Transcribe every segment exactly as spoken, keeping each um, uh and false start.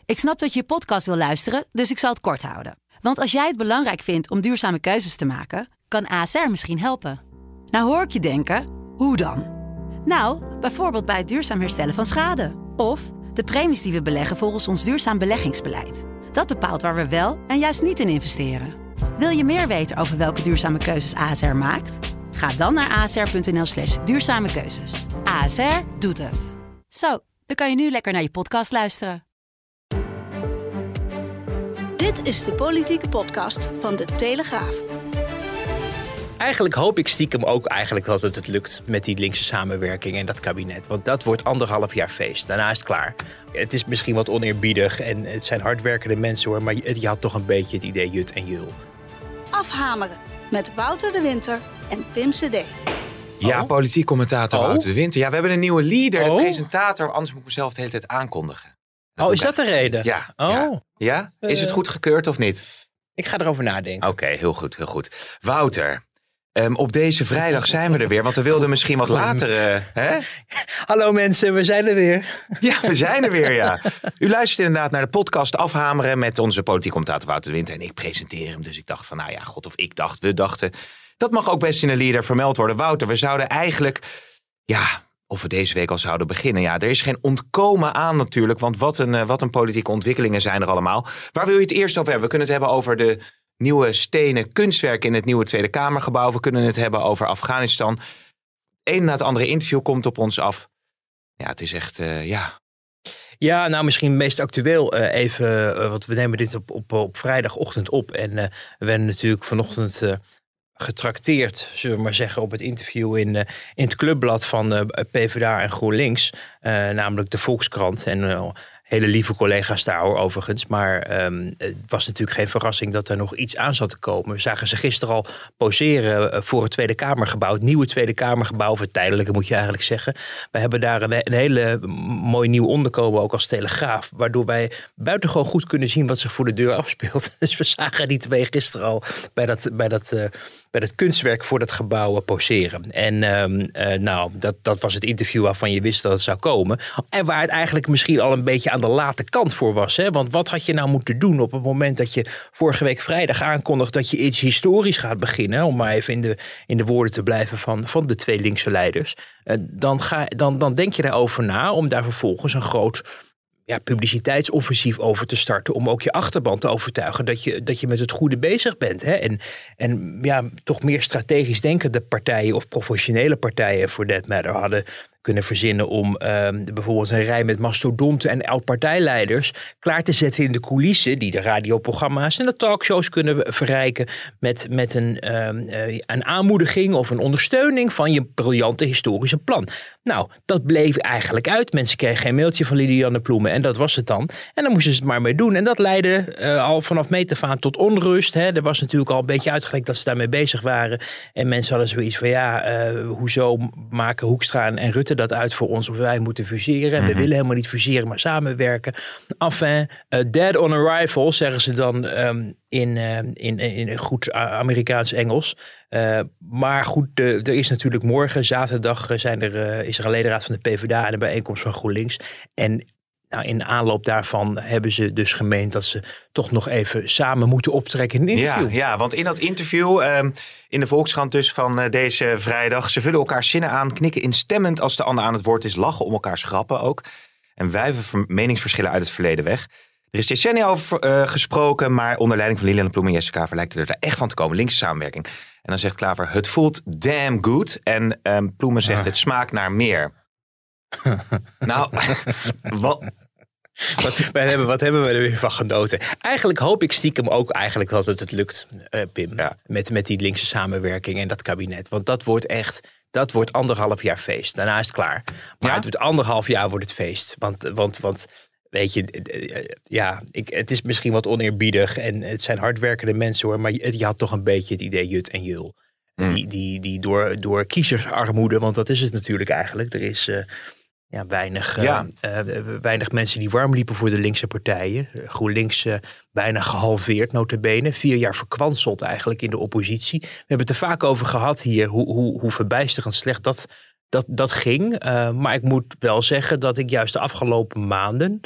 Ik snap dat je je podcast wil luisteren, dus ik zal het kort houden. Want als jij het belangrijk vindt om duurzame keuzes te maken, kan A S R misschien helpen. Nou hoor ik je denken, hoe dan? Nou, bijvoorbeeld bij het duurzaam herstellen van schade. Of de premies die we beleggen volgens ons duurzaam beleggingsbeleid. Dat bepaalt waar we wel en juist niet in investeren. Wil je meer weten over welke duurzame keuzes A S R maakt? Ga dan naar asr.nl slash duurzame keuzes. A S R doet het. Zo, dan kan je nu lekker naar je podcast luisteren. Dit is de politieke podcast van De Telegraaf. Eigenlijk hoop ik stiekem ook eigenlijk wel dat het lukt met die linkse samenwerking en dat kabinet. Want dat wordt anderhalf jaar feest. Daarna is het klaar. Het is misschien wat oneerbiedig en het zijn hardwerkende mensen hoor. Maar je had toch een beetje het idee jut en jul. Afhameren met Wouter de Winter en Pim C D. Ja, Oh. politiek commentator Oh. Wouter de Winter. Ja, we hebben een nieuwe leader, de Oh. presentator. Anders moet ik mezelf de hele tijd aankondigen. Oh, is dat de reden? Ja. Oh. Ja. Ja? Is het Eh. goed gekeurd of niet? Ik ga erover nadenken. Oké, heel goed, heel goed. Wouter, um, op deze vrijdag zijn we er weer. Want we wilden misschien wat later... Uh, hè? Hallo mensen, we zijn er weer. Ja, we zijn er weer, ja. U luistert inderdaad naar de podcast Afhameren met onze politiek commentator Wouter de Winter. En ik presenteer hem, dus ik dacht van, nou ja, god of ik dacht, we dachten... Dat mag ook best in een leader vermeld worden. Wouter, we zouden eigenlijk... Ja, of we deze week al zouden beginnen. Ja, er is geen ontkomen aan natuurlijk. Want wat een, wat een politieke ontwikkelingen zijn er allemaal. Waar wil je het eerst over hebben? We kunnen het hebben over de nieuwe stenen kunstwerk in het nieuwe Tweede Kamergebouw. We kunnen het hebben over Afghanistan. Eén na het andere interview komt op ons af. Ja, het is echt, uh, ja... Ja, nou misschien meest actueel uh, even, uh, want we nemen dit op, op, op vrijdagochtend op. En uh, we werden natuurlijk vanochtend... Uh, getrakteerd, zullen we maar zeggen, op het interview in, uh, in het clubblad van uh, PvdA en GroenLinks. Uh, namelijk de Volkskrant. En uh, hele lieve collega's daar hoor, overigens. Maar um, het was natuurlijk geen verrassing dat er nog iets aan zat te komen. We zagen ze gisteren al poseren voor het Tweede Kamergebouw. Het nieuwe Tweede Kamergebouw, of het tijdelijke moet je eigenlijk zeggen. We hebben daar een, een hele mooi nieuw onderkomen, ook als Telegraaf. Waardoor wij buitengewoon goed kunnen zien wat zich voor de deur afspeelt. Dus we zagen die twee gisteren al bij dat, bij dat, uh, bij dat kunstwerk voor dat gebouw uh, poseren. En um, uh, nou, dat, dat was het interview waarvan je wist dat het zou komen. En waar het eigenlijk misschien al een beetje aan de late kant voor was. Hè? Want wat had je nou moeten doen op het moment dat je vorige week vrijdag aankondigt dat je iets historisch gaat beginnen, om maar even in de, in de woorden te blijven van, van de twee linkse leiders. Uh, dan, ga, dan, dan denk je daarover na om daar vervolgens een groot ja, publiciteitsoffensief over te starten. Om ook je achterban te overtuigen dat je, dat je met het goede bezig bent. Hè? En, en ja, toch meer strategisch denkende partijen of professionele partijen for that matter hadden kunnen verzinnen om uh, bijvoorbeeld een rij met mastodonten en oud-partijleiders klaar te zetten in de coulissen, die de radioprogramma's en de talkshows kunnen verrijken met, met een, uh, een aanmoediging of een ondersteuning van je briljante historische plan. Nou, dat bleef eigenlijk uit. Mensen kregen geen mailtje van Lilianne Ploemen en dat was het dan. En dan moesten ze het maar mee doen. En dat leidde uh, al vanaf meet af aan tot onrust. Hè. Er was natuurlijk al een beetje uitgelekt dat ze daarmee bezig waren. En mensen hadden zoiets van ja, uh, hoezo maken Hoekstra en Rutte dat uit voor ons of wij moeten fuseren. Mm-hmm. We willen helemaal niet fuseren, maar samenwerken. Enfin, uh, dead on arrival, zeggen ze dan um, in, uh, in, in goed Amerikaans Engels. Uh, maar goed, de, er is natuurlijk morgen, zaterdag, zijn er, uh, is er een ledenraad van de PvdA en een bijeenkomst van GroenLinks. En nou, in de aanloop daarvan hebben ze dus gemeend dat ze toch nog even samen moeten optrekken in een interview. Ja, ja, want in dat interview, um, in de Volkskrant dus van uh, deze vrijdag, ze vullen elkaar zinnen aan, knikken instemmend als de ander aan het woord is, lachen om elkaars grappen ook en wuiven meningsverschillen uit het verleden weg. Er is decennia over uh, gesproken, maar onder leiding van Lilianne Ploemen en Jesse Klaver lijkt het er echt van te komen, linkse samenwerking. En dan zegt Klaver, het voelt damn good. En um, Ploemen zegt, ah. het smaakt naar meer. Nou, wat... Wat, wij hebben, wat hebben we er weer van genoten? Eigenlijk hoop ik stiekem ook eigenlijk wel dat het lukt, uh, Pim. Ja. Met, met die linkse samenwerking en dat kabinet. Want dat wordt echt, dat wordt anderhalf jaar feest. Daarna is het klaar. Maar ja? het wordt anderhalf jaar wordt het feest. Want, want, want weet je, ja, ik, het is misschien wat oneerbiedig. En het zijn hardwerkende mensen hoor. Maar je, je had toch een beetje het idee jut en jul. Mm. Die, die, die door, door kiezersarmoede, want dat is het natuurlijk eigenlijk. Er is... Uh, Ja, weinig, ja. Uh, uh, weinig mensen die warm liepen voor de linkse partijen. GroenLinks uh, bijna gehalveerd, nota bene. Vier jaar verkwanseld eigenlijk in de oppositie. We hebben het er vaak over gehad hier, hoe, hoe, hoe verbijsterend slecht dat, dat, dat ging. Uh, maar ik moet wel zeggen dat ik juist de afgelopen maanden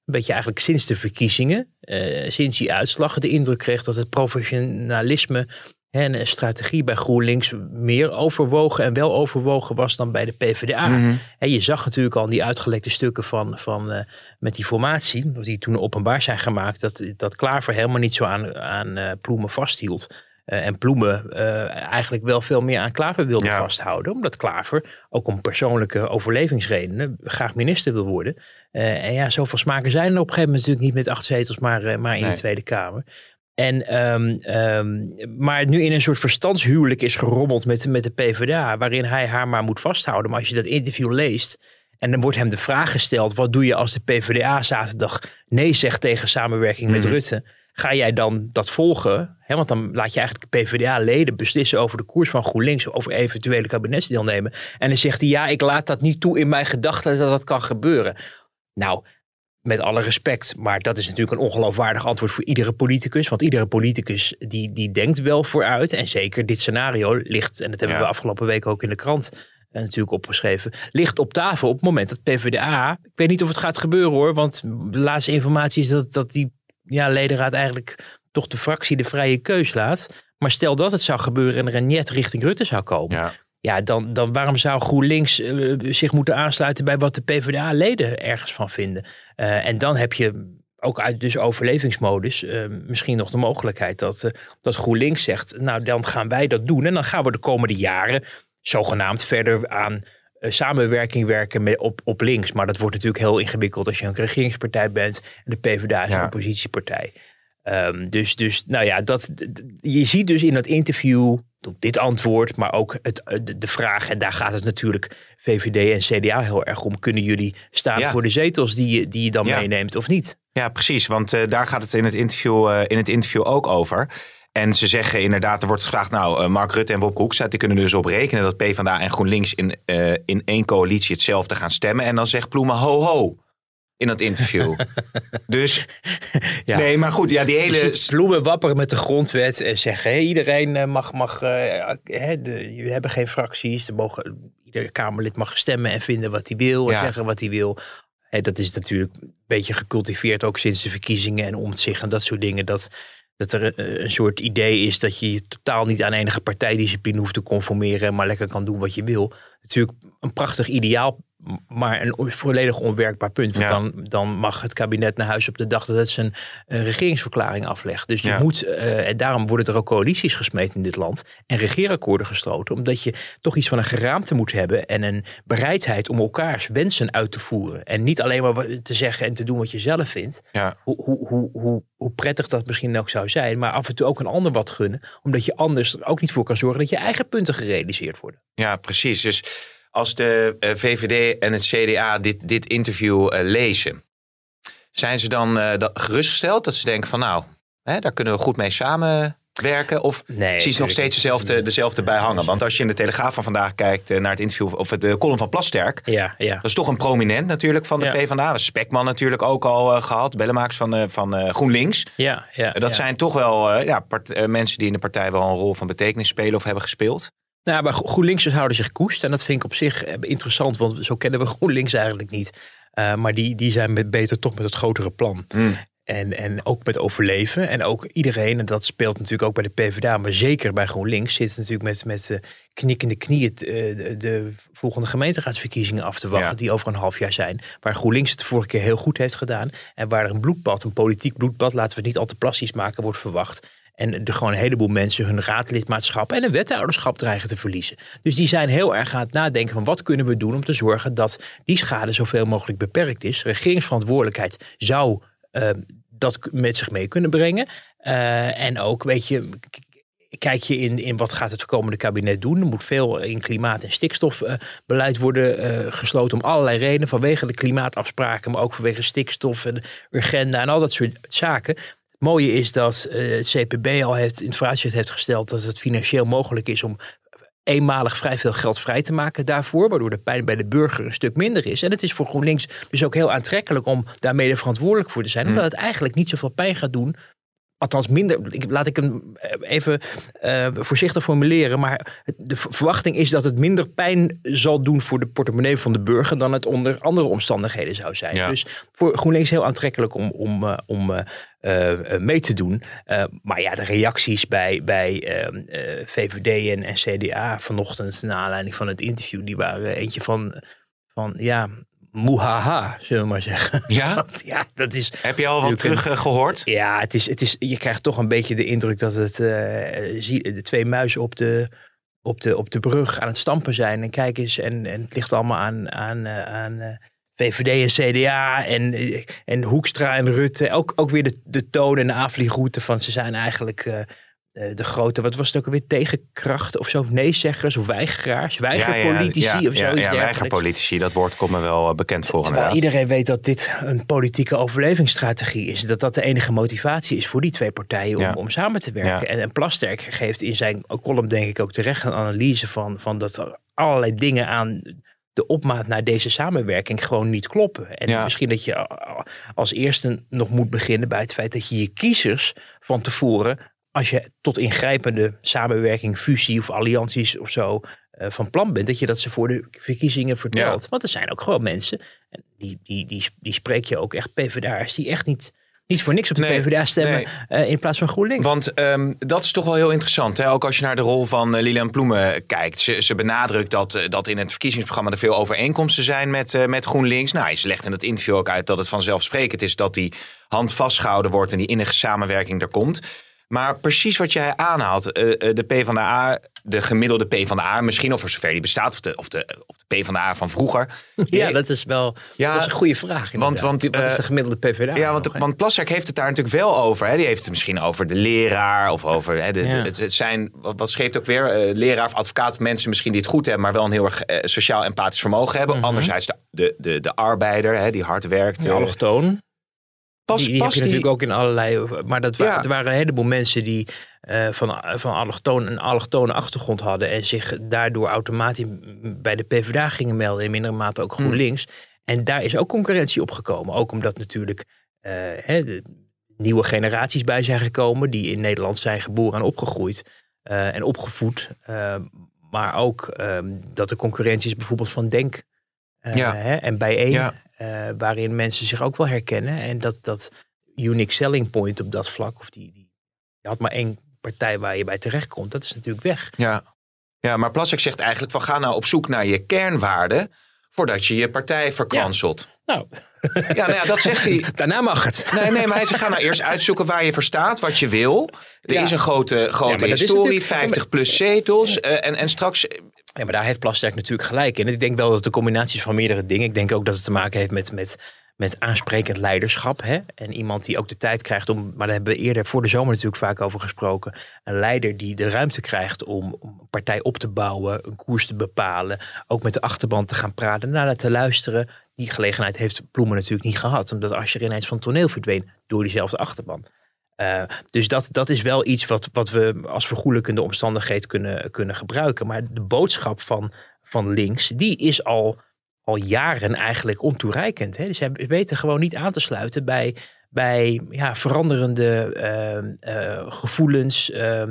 een beetje eigenlijk sinds de verkiezingen, uh, sinds die uitslag, de indruk kreeg dat het professionalisme en een strategie bij GroenLinks meer overwogen en wel overwogen was dan bij de PvdA. Mm-hmm. En je zag natuurlijk al in die uitgelekte stukken van, van uh, met die formatie, die toen openbaar zijn gemaakt, dat, dat Klaver helemaal niet zo aan, aan uh, Ploemen vasthield. Uh, en Ploemen uh, eigenlijk wel veel meer aan Klaver wilde ja. vasthouden. Omdat Klaver, ook om persoonlijke overlevingsredenen, graag minister wil worden. Uh, en ja, zoveel smaken zijn er op een gegeven moment natuurlijk niet met acht zetels, maar, uh, maar in nee. de Tweede Kamer. En, um, um, maar nu in een soort verstandshuwelijk is gerommeld met, met de PvdA, waarin hij haar maar moet vasthouden. Maar als je dat interview leest en dan wordt hem de vraag gesteld, wat doe je als de PvdA zaterdag nee zegt tegen samenwerking met mm. Rutte? Ga jij dan dat volgen? He, want dan laat je eigenlijk PvdA-leden beslissen over de koers van GroenLinks, over eventuele kabinetsdeelnemen. En dan zegt hij, ja, ik laat dat niet toe in mijn gedachten dat dat kan gebeuren. Nou, met alle respect, maar dat is natuurlijk een ongeloofwaardig antwoord voor iedere politicus. Want iedere politicus die, die denkt wel vooruit. En zeker dit scenario ligt, en dat hebben ja. we afgelopen week ook in de krant uh, natuurlijk opgeschreven, ligt op tafel op het moment dat PvdA, ik weet niet of het gaat gebeuren hoor, want de laatste informatie is dat, dat die ja, ledenraad eigenlijk toch de fractie de vrije keus laat. Maar stel dat het zou gebeuren en er een niet richting Rutte zou komen. Ja. Ja, dan, dan waarom zou GroenLinks uh, zich moeten aansluiten bij wat de PvdA-leden ergens van vinden? Uh, en dan heb je ook uit dus overlevingsmodus uh, misschien nog de mogelijkheid dat, uh, dat GroenLinks zegt, nou dan gaan wij dat doen. En dan gaan we de komende jaren zogenaamd verder aan uh, samenwerking werken met, op, op links. Maar dat wordt natuurlijk heel ingewikkeld als je een regeringspartij bent en de PvdA is ja. een oppositiepartij. Um, dus, dus, nou ja, dat, je ziet dus in dat interview dit antwoord, maar ook het, de, de vraag, en daar gaat het natuurlijk V V D en C D A heel erg om. Kunnen jullie staan ja. voor de zetels die je, die je dan ja. meeneemt of niet? Ja, precies, want uh, daar gaat het in het, interview, uh, in het interview ook over. En ze zeggen inderdaad, er wordt gevraagd, nou, uh, Mark Rutte en Wopke Hoekstra, die kunnen dus op rekenen dat PvdA en GroenLinks in, uh, in één coalitie hetzelfde gaan stemmen. En dan zegt Ploemen, ho ho. In dat interview. Dus, ja. nee, maar goed, ja, die hele... Dus Ploemen wapperen met de grondwet en zeggen, hey, iedereen mag, mag uh, hè, de, we hebben geen fracties, er mogen, ieder Kamerlid mag stemmen en vinden wat hij wil en ja. zeggen wat hij wil. Hey, dat is natuurlijk een beetje gecultiveerd ook sinds de verkiezingen en Omtzigt en dat soort dingen, dat, dat er een, een soort idee is dat je je totaal niet aan enige partijdiscipline hoeft te conformeren, maar lekker kan doen wat je wil. Natuurlijk een prachtig ideaal, maar een volledig onwerkbaar punt. Want ja. dan, dan mag het kabinet naar huis op de dag dat het zijn uh, regeringsverklaring aflegt. Dus je ja. moet, uh, en daarom worden er ook coalities gesmeed in dit land en regeerakkoorden gesloten. Omdat je toch iets van een geraamte moet hebben en een bereidheid om elkaars wensen uit te voeren. En niet alleen maar te zeggen en te doen wat je zelf vindt. Ja. Hoe, hoe, hoe, hoe, hoe prettig dat misschien ook zou zijn. Maar af en toe ook een ander wat gunnen. Omdat je anders er ook niet voor kan zorgen dat je eigen punten gerealiseerd worden. Ja, precies. Dus als de uh, V V D en het C D A dit, dit interview uh, lezen, zijn ze dan uh, dat gerustgesteld dat ze denken van nou, hè, daar kunnen we goed mee samenwerken? Of nee, zie je nog steeds dezelfde, dezelfde bij hangen? Want als je in de Telegraaf van vandaag kijkt uh, naar het interview of de column van Plasterk, ja, ja. dat is toch een prominent natuurlijk van de ja. PvdA. Spekman natuurlijk ook al uh, gehad, bellenmakers van, uh, van uh, GroenLinks. Ja, ja, uh, dat ja. zijn toch wel uh, ja, part, uh, mensen die in de partij wel een rol van betekenis spelen of hebben gespeeld. Nou, maar GroenLinksers houden zich koest. En dat vind ik op zich interessant, want zo kennen we GroenLinks eigenlijk niet. Uh, maar die, die zijn met, beter toch met het grotere plan. Mm. En, en ook met overleven. En ook iedereen, en dat speelt natuurlijk ook bij de PvdA, maar zeker bij GroenLinks, zit natuurlijk met, met uh, knikkende knieën uh, de, de volgende gemeenteraadsverkiezingen af te wachten, ja. die over een half jaar zijn. Waar GroenLinks het de vorige keer heel goed heeft gedaan. En waar er een bloedbad, een politiek bloedbad, laten we het niet al te plastisch maken, wordt verwacht. En er gewoon een heleboel mensen hun raadlidmaatschap en een wethouderschap dreigen te verliezen. Dus die zijn heel erg aan het nadenken van wat kunnen we doen om te zorgen dat die schade zoveel mogelijk beperkt is. Regeringsverantwoordelijkheid zou uh, dat met zich mee kunnen brengen. Uh, en ook, weet je, kijk je in, in wat gaat het komende kabinet doen. Er moet veel in klimaat- en stikstofbeleid uh, worden uh, gesloten om allerlei redenen. Vanwege de klimaatafspraken, maar ook vanwege stikstof en agenda en al dat soort zaken. Het mooie is dat uh, het C P B al heeft in het vooruitzicht heeft gesteld dat het financieel mogelijk is om eenmalig vrij veel geld vrij te maken daarvoor, waardoor de pijn bij de burger een stuk minder is. En het is voor GroenLinks dus ook heel aantrekkelijk om daarmee verantwoordelijk voor te zijn, omdat het eigenlijk niet zoveel pijn gaat doen althans minder, ik, laat ik hem even uh, voorzichtig formuleren, maar de verwachting is dat het minder pijn zal doen voor de portemonnee van de burger dan het onder andere omstandigheden zou zijn. Ja. Dus voor GroenLinks heel aantrekkelijk om, om, uh, om uh, uh, mee te doen. Uh, maar ja, de reacties bij, bij uh, uh, V V D en, en C D A vanochtend naar aanleiding van het interview, die waren eentje van, van ja... moehaha, zullen we maar zeggen. Ja? Want, ja, dat is. Heb je al wat terug uh, gehoord? Ja, het is, het is, je krijgt toch een beetje de indruk dat het uh, de twee muizen op de, op, de, op de brug aan het stampen zijn. En kijk eens, en, en het ligt allemaal aan, aan, uh, aan uh, V V D en C D A en, en Hoekstra en Rutte. Ook, ook weer de, de toon en de aanvliegroute van ze zijn eigenlijk... Uh, de grote, wat was het ook alweer, tegenkrachten of zo, of nee-zeggers of weigeraars, weigerpolitici ja, ja, ja, of zoiets. Ja, ja weigerpolitici, dat woord komt me wel bekend voor. Terwijl inderdaad. Iedereen weet dat dit een politieke overlevingsstrategie is. Dat dat de enige motivatie is voor die twee partijen om, ja. om samen te werken. Ja. En, en Plasterk geeft in zijn column denk ik ook terecht een analyse van, van dat er allerlei dingen aan de opmaat naar deze samenwerking gewoon niet kloppen. En ja. misschien dat je als eerste nog moet beginnen bij het feit dat je je kiezers van tevoren, als je tot ingrijpende samenwerking, fusie of allianties of zo uh, van plan bent, dat je dat ze voor de verkiezingen vertelt. Ja. Want er zijn ook gewoon mensen, en die, die, die, die spreek je ook echt P v d'ers, die echt niet, niet voor niks op de nee, P v d stemmen nee. uh, in plaats van GroenLinks. Want um, dat is toch wel heel interessant. Hè? Ook als je naar de rol van uh, Lilian Ploemen kijkt. Ze, ze benadrukt dat, uh, dat in het verkiezingsprogramma er veel overeenkomsten zijn met, uh, met GroenLinks. Nou, ze legt in het interview ook uit dat het vanzelfsprekend is dat die hand vastgehouden wordt en die innige samenwerking er komt. Maar precies wat jij aanhaalt, de PvdA, de gemiddelde PvdA, misschien of voor zover die bestaat, of de, of de, of de PvdA van vroeger. Ja, dat is wel ja, dat is een goede vraag. Want, want, wat is de gemiddelde PvdA? Ja, want, want Plasterk heeft het daar natuurlijk wel over. Hè. Die heeft het misschien over de leraar of over hè, de, ja. de, het, het zijn, wat, wat schreef ook weer, uh, leraar of advocaat, mensen misschien die het goed hebben, maar wel een heel erg uh, sociaal empathisch vermogen hebben. Mm-hmm. Anderzijds de, de, de, de arbeider, hè, die hard werkt. De allochtoon. Pas, die, die pas heb je die... natuurlijk ook in allerlei... Maar dat wa- ja. er waren een heleboel mensen die uh, van, van allochtoon, een allochtone achtergrond hadden en zich daardoor automatisch bij de PvdA gingen melden, in mindere mate ook GroenLinks. Hmm. En daar is ook concurrentie op gekomen. Ook omdat natuurlijk uh, hè, de nieuwe generaties bij zijn gekomen die in Nederland zijn geboren en opgegroeid uh, en opgevoed. Uh, maar ook um, dat er concurrentie is bijvoorbeeld van Denk uh, ja. hè, en Bijeen. Ja. Uh, waarin mensen zich ook wel herkennen. En dat, dat unique selling point op dat vlak, of die, die je had maar één partij waar je bij terechtkomt, dat is natuurlijk weg. Ja, ja maar Plasterk zegt eigenlijk van ga nou op zoek naar je kernwaarden voordat je je partij verkwanselt. Ja. Nou. Ja, nou ja, dat zegt hij. Daarna mag het. Nee, nee, maar hij zegt ga nou eerst uitzoeken waar je voor staat, wat je wil. Er ja. is een grote, grote ja, historie, vijftig plus zetels. Uh, en, en straks... Ja, maar daar heeft Plasterk natuurlijk gelijk in. En ik denk wel dat de combinatie van meerdere dingen. Ik denk ook dat het te maken heeft met, met, met aansprekend leiderschap. Hè? En iemand die ook de tijd krijgt om, maar daar hebben we eerder voor de zomer natuurlijk vaak over gesproken. Een leider die de ruimte krijgt om, om een partij op te bouwen, een koers te bepalen. Ook met de achterban te gaan praten, naar te luisteren. Die gelegenheid heeft Ploemen natuurlijk niet gehad. Omdat Asscher ineens van het toneel verdween door diezelfde achterban. Uh, dus dat, dat is wel iets wat, wat we als vergoelijkende omstandigheid kunnen, kunnen gebruiken. Maar de boodschap van, van links, die is al, al jaren eigenlijk ontoereikend. Hè? Dus zij weten gewoon niet aan te sluiten bij, bij ja, veranderende uh, uh, gevoelens, uh,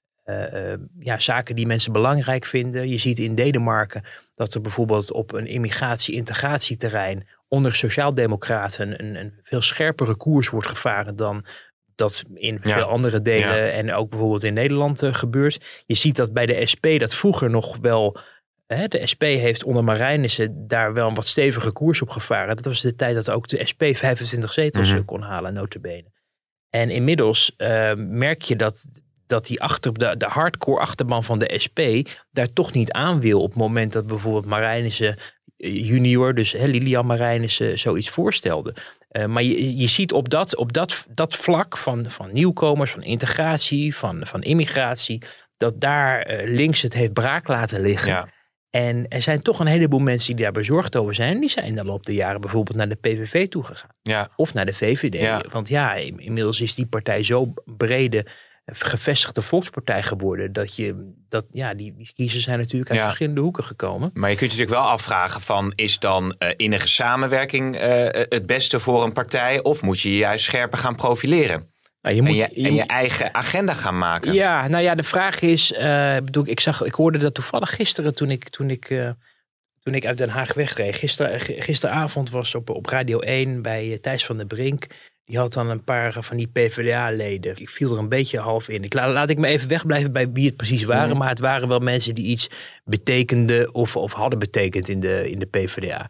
uh, ja, zaken die mensen belangrijk vinden. Je ziet in Denemarken dat er bijvoorbeeld op een immigratie-integratieterrein onder sociaaldemocraten een, een veel scherpere koers wordt gevaren dan dat in veel ja. andere delen ja. en ook bijvoorbeeld in Nederland uh, gebeurt. Je ziet dat bij de S P dat vroeger nog wel, hè, de S P heeft onder Marijnissen daar wel een wat stevige koers op gevaren. Dat was de tijd dat ook de S P vijfentwintig zetels mm-hmm. kon halen, nota bene. En inmiddels uh, merk je dat, dat die achter, de, de hardcore achterban van de S P daar toch niet aan wil op het moment dat bijvoorbeeld Marijnissen junior, dus hè, Lilian Marijnissen, zoiets voorstelde. Uh, maar je, je ziet op dat, op dat, dat vlak van, van nieuwkomers, van integratie, van, van immigratie, dat daar uh, links het heeft braak laten liggen. Ja. En er zijn toch een heleboel mensen die daar bezorgd over zijn. Die zijn dan op de jaren bijvoorbeeld naar de P V V toegegaan. Ja. Of naar de V V D. Ja. Want ja, inmiddels is die partij zo brede, gevestigde volkspartij geworden. Dat je, dat, ja, die, die kiezers zijn natuurlijk uit ja. verschillende hoeken gekomen. Maar je kunt je natuurlijk wel afvragen van, is dan uh, innige samenwerking uh, het beste voor een partij? Of moet je je juist scherper gaan profileren? Nou, je moet, en, je, je, en je eigen agenda gaan maken. Ja, nou ja, de vraag is, uh, bedoel, ik zag, ik hoorde dat toevallig gisteren toen ik, toen ik, uh, toen ik uit Den Haag wegreed. Gister, gisteravond was op, op Radio één bij uh, Thijs van der Brink. Die had dan een paar van die P v d A-leden. Ik viel er een beetje half in. Ik, laat, laat ik me even wegblijven bij wie het precies waren. Mm. Maar het waren wel mensen die iets betekenden of, of hadden betekend in de, in de P v d A.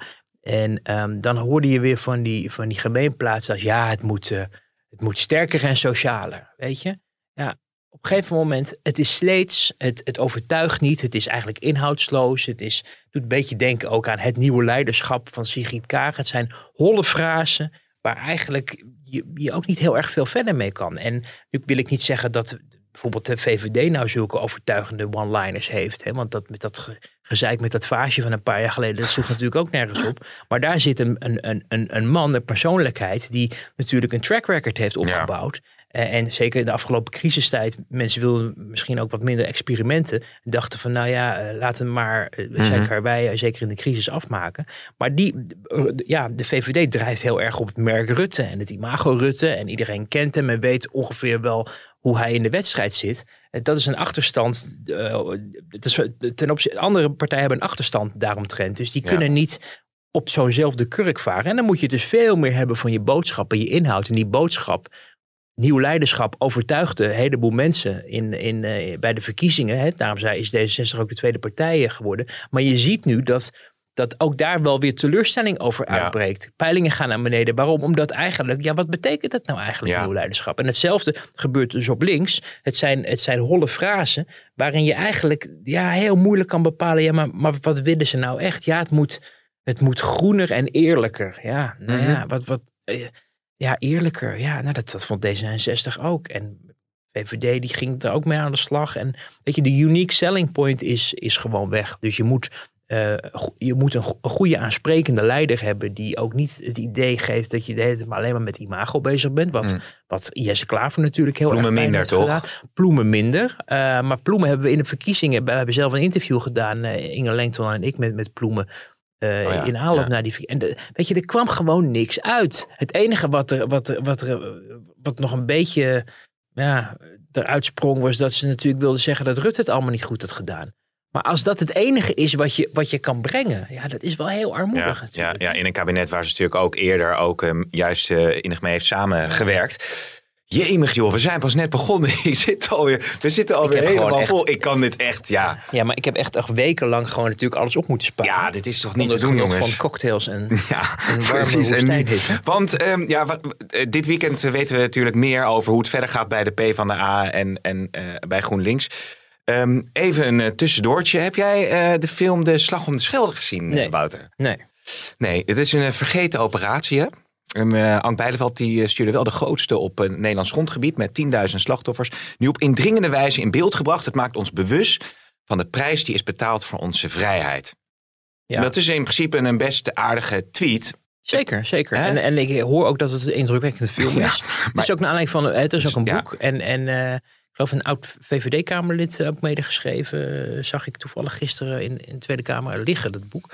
En um, dan hoorde je weer van die, van die gemeenplaatsen als ja, het moet, uh, het moet sterker en socialer. Weet je? Ja, op een gegeven moment, het is sleets, het, het overtuigt niet. Het is eigenlijk inhoudsloos. Het is, doet een beetje denken ook aan het nieuwe leiderschap van Sigrid Kaag. Het zijn holle frasen waar eigenlijk je, je ook niet heel erg veel verder mee kan. En nu wil ik niet zeggen dat bijvoorbeeld de V V D nou zulke overtuigende one-liners heeft. Hè? Want dat met dat ge, gezeik met dat vaasje van een paar jaar geleden, dat sloeg natuurlijk ook nergens op. Maar daar zit een, een, een, een man, een persoonlijkheid, die natuurlijk een track record heeft opgebouwd. Ja. Uh, en zeker in de afgelopen crisistijd, mensen wilden misschien ook wat minder experimenten. Dachten van nou ja, uh, laten we maar, uh, mm-hmm. zeker wij, uh, zeker in de crisis afmaken. Maar die, uh, ja, de V V D drijft heel erg op het merk Rutte en het imago Rutte. En iedereen kent hem en weet ongeveer wel hoe hij in de wedstrijd zit. Uh, dat is een achterstand. Uh, dat is, ten opzichte, andere partijen hebben een achterstand daaromtrent. Dus die kunnen ja. niet op zo'nzelfde kurk varen. En dan moet je dus veel meer hebben van je boodschap en je inhoud. En die boodschap, nieuw leiderschap, overtuigde een heleboel mensen in, in, uh, bij de verkiezingen. Hè. Daarom is D zesenzestig ook de tweede partij geworden. Maar je ziet nu dat, dat ook daar wel weer teleurstelling over uitbreekt. Ja. Peilingen gaan naar beneden. Waarom? Omdat eigenlijk, ja, wat betekent het nou eigenlijk, ja. nieuw leiderschap? En hetzelfde gebeurt dus op links. Het zijn, het zijn holle frasen waarin je eigenlijk ja, heel moeilijk kan bepalen, ja, maar, maar wat willen ze nou echt? Ja, het moet, het moet groener en eerlijker. Ja, nou mm-hmm. ja, wat... wat uh, Ja, eerlijker. Ja, nou dat, dat vond D zesenzestig ook. En V V D die ging er ook mee aan de slag. En weet je, de unique selling point is, is gewoon weg. Dus je moet, uh, je moet een, een goede aansprekende leider hebben die ook niet het idee geeft dat je de hele tijd maar alleen maar met imago bezig bent. Wat, mm. wat Jesse Klaver natuurlijk heel Ploemen erg minder, toch? Gedaan. Ploemen minder. Uh, maar Ploemen hebben we in de verkiezingen, we hebben zelf een interview gedaan, uh, Inge Lengton en ik met, met Ploemen. Uh, oh ja, in aanloop ja. naar die... En de, weet je, er kwam gewoon niks uit. Het enige wat er, wat er, wat er wat nog een beetje ja, eruit sprong was dat ze natuurlijk wilden zeggen dat Rutte het allemaal niet goed had gedaan. Maar als dat het enige is wat je, wat je kan brengen, ja, dat is wel heel armoedig ja, natuurlijk. Ja, ja, in een kabinet waar ze natuurlijk ook eerder ook um, juist uh, innig mee heeft samengewerkt. Jemig joh, we zijn pas net begonnen. Ik zit alweer, we zitten alweer helemaal echt vol. Ik kan dit echt, ja. Ja, maar ik heb echt, echt wekenlang gewoon natuurlijk alles op moeten sparen. Ja, dit is toch niet te doen, jongens. Van cocktails en, ja, en warme woestijnhitte. Want um, ja, wat, dit weekend weten we natuurlijk meer over hoe het verder gaat bij de PvdA en, en uh, bij GroenLinks. Um, even een uh, tussendoortje. Heb jij uh, de film De Slag om de Schelde gezien, nee. Wouter? Nee. Nee, het is een uh, vergeten operatie, hè? En uh, Ank Bijleveld die stuurde wel de grootste op een Nederlands grondgebied met tienduizend slachtoffers. Nu op indringende wijze in beeld gebracht. Het maakt ons bewust van de prijs die is betaald voor onze vrijheid. Ja. En dat is in principe een best aardige tweet. Zeker, zeker. En, en ik hoor ook dat het een indrukwekkende film is. Ja, maar, het is ook naar aanleiding van, het is ook een boek. Ja. En, en uh, ik geloof een oud V V D-Kamerlid ook medegeschreven. Uh, zag ik toevallig gisteren in, in de Tweede Kamer liggen, dat boek.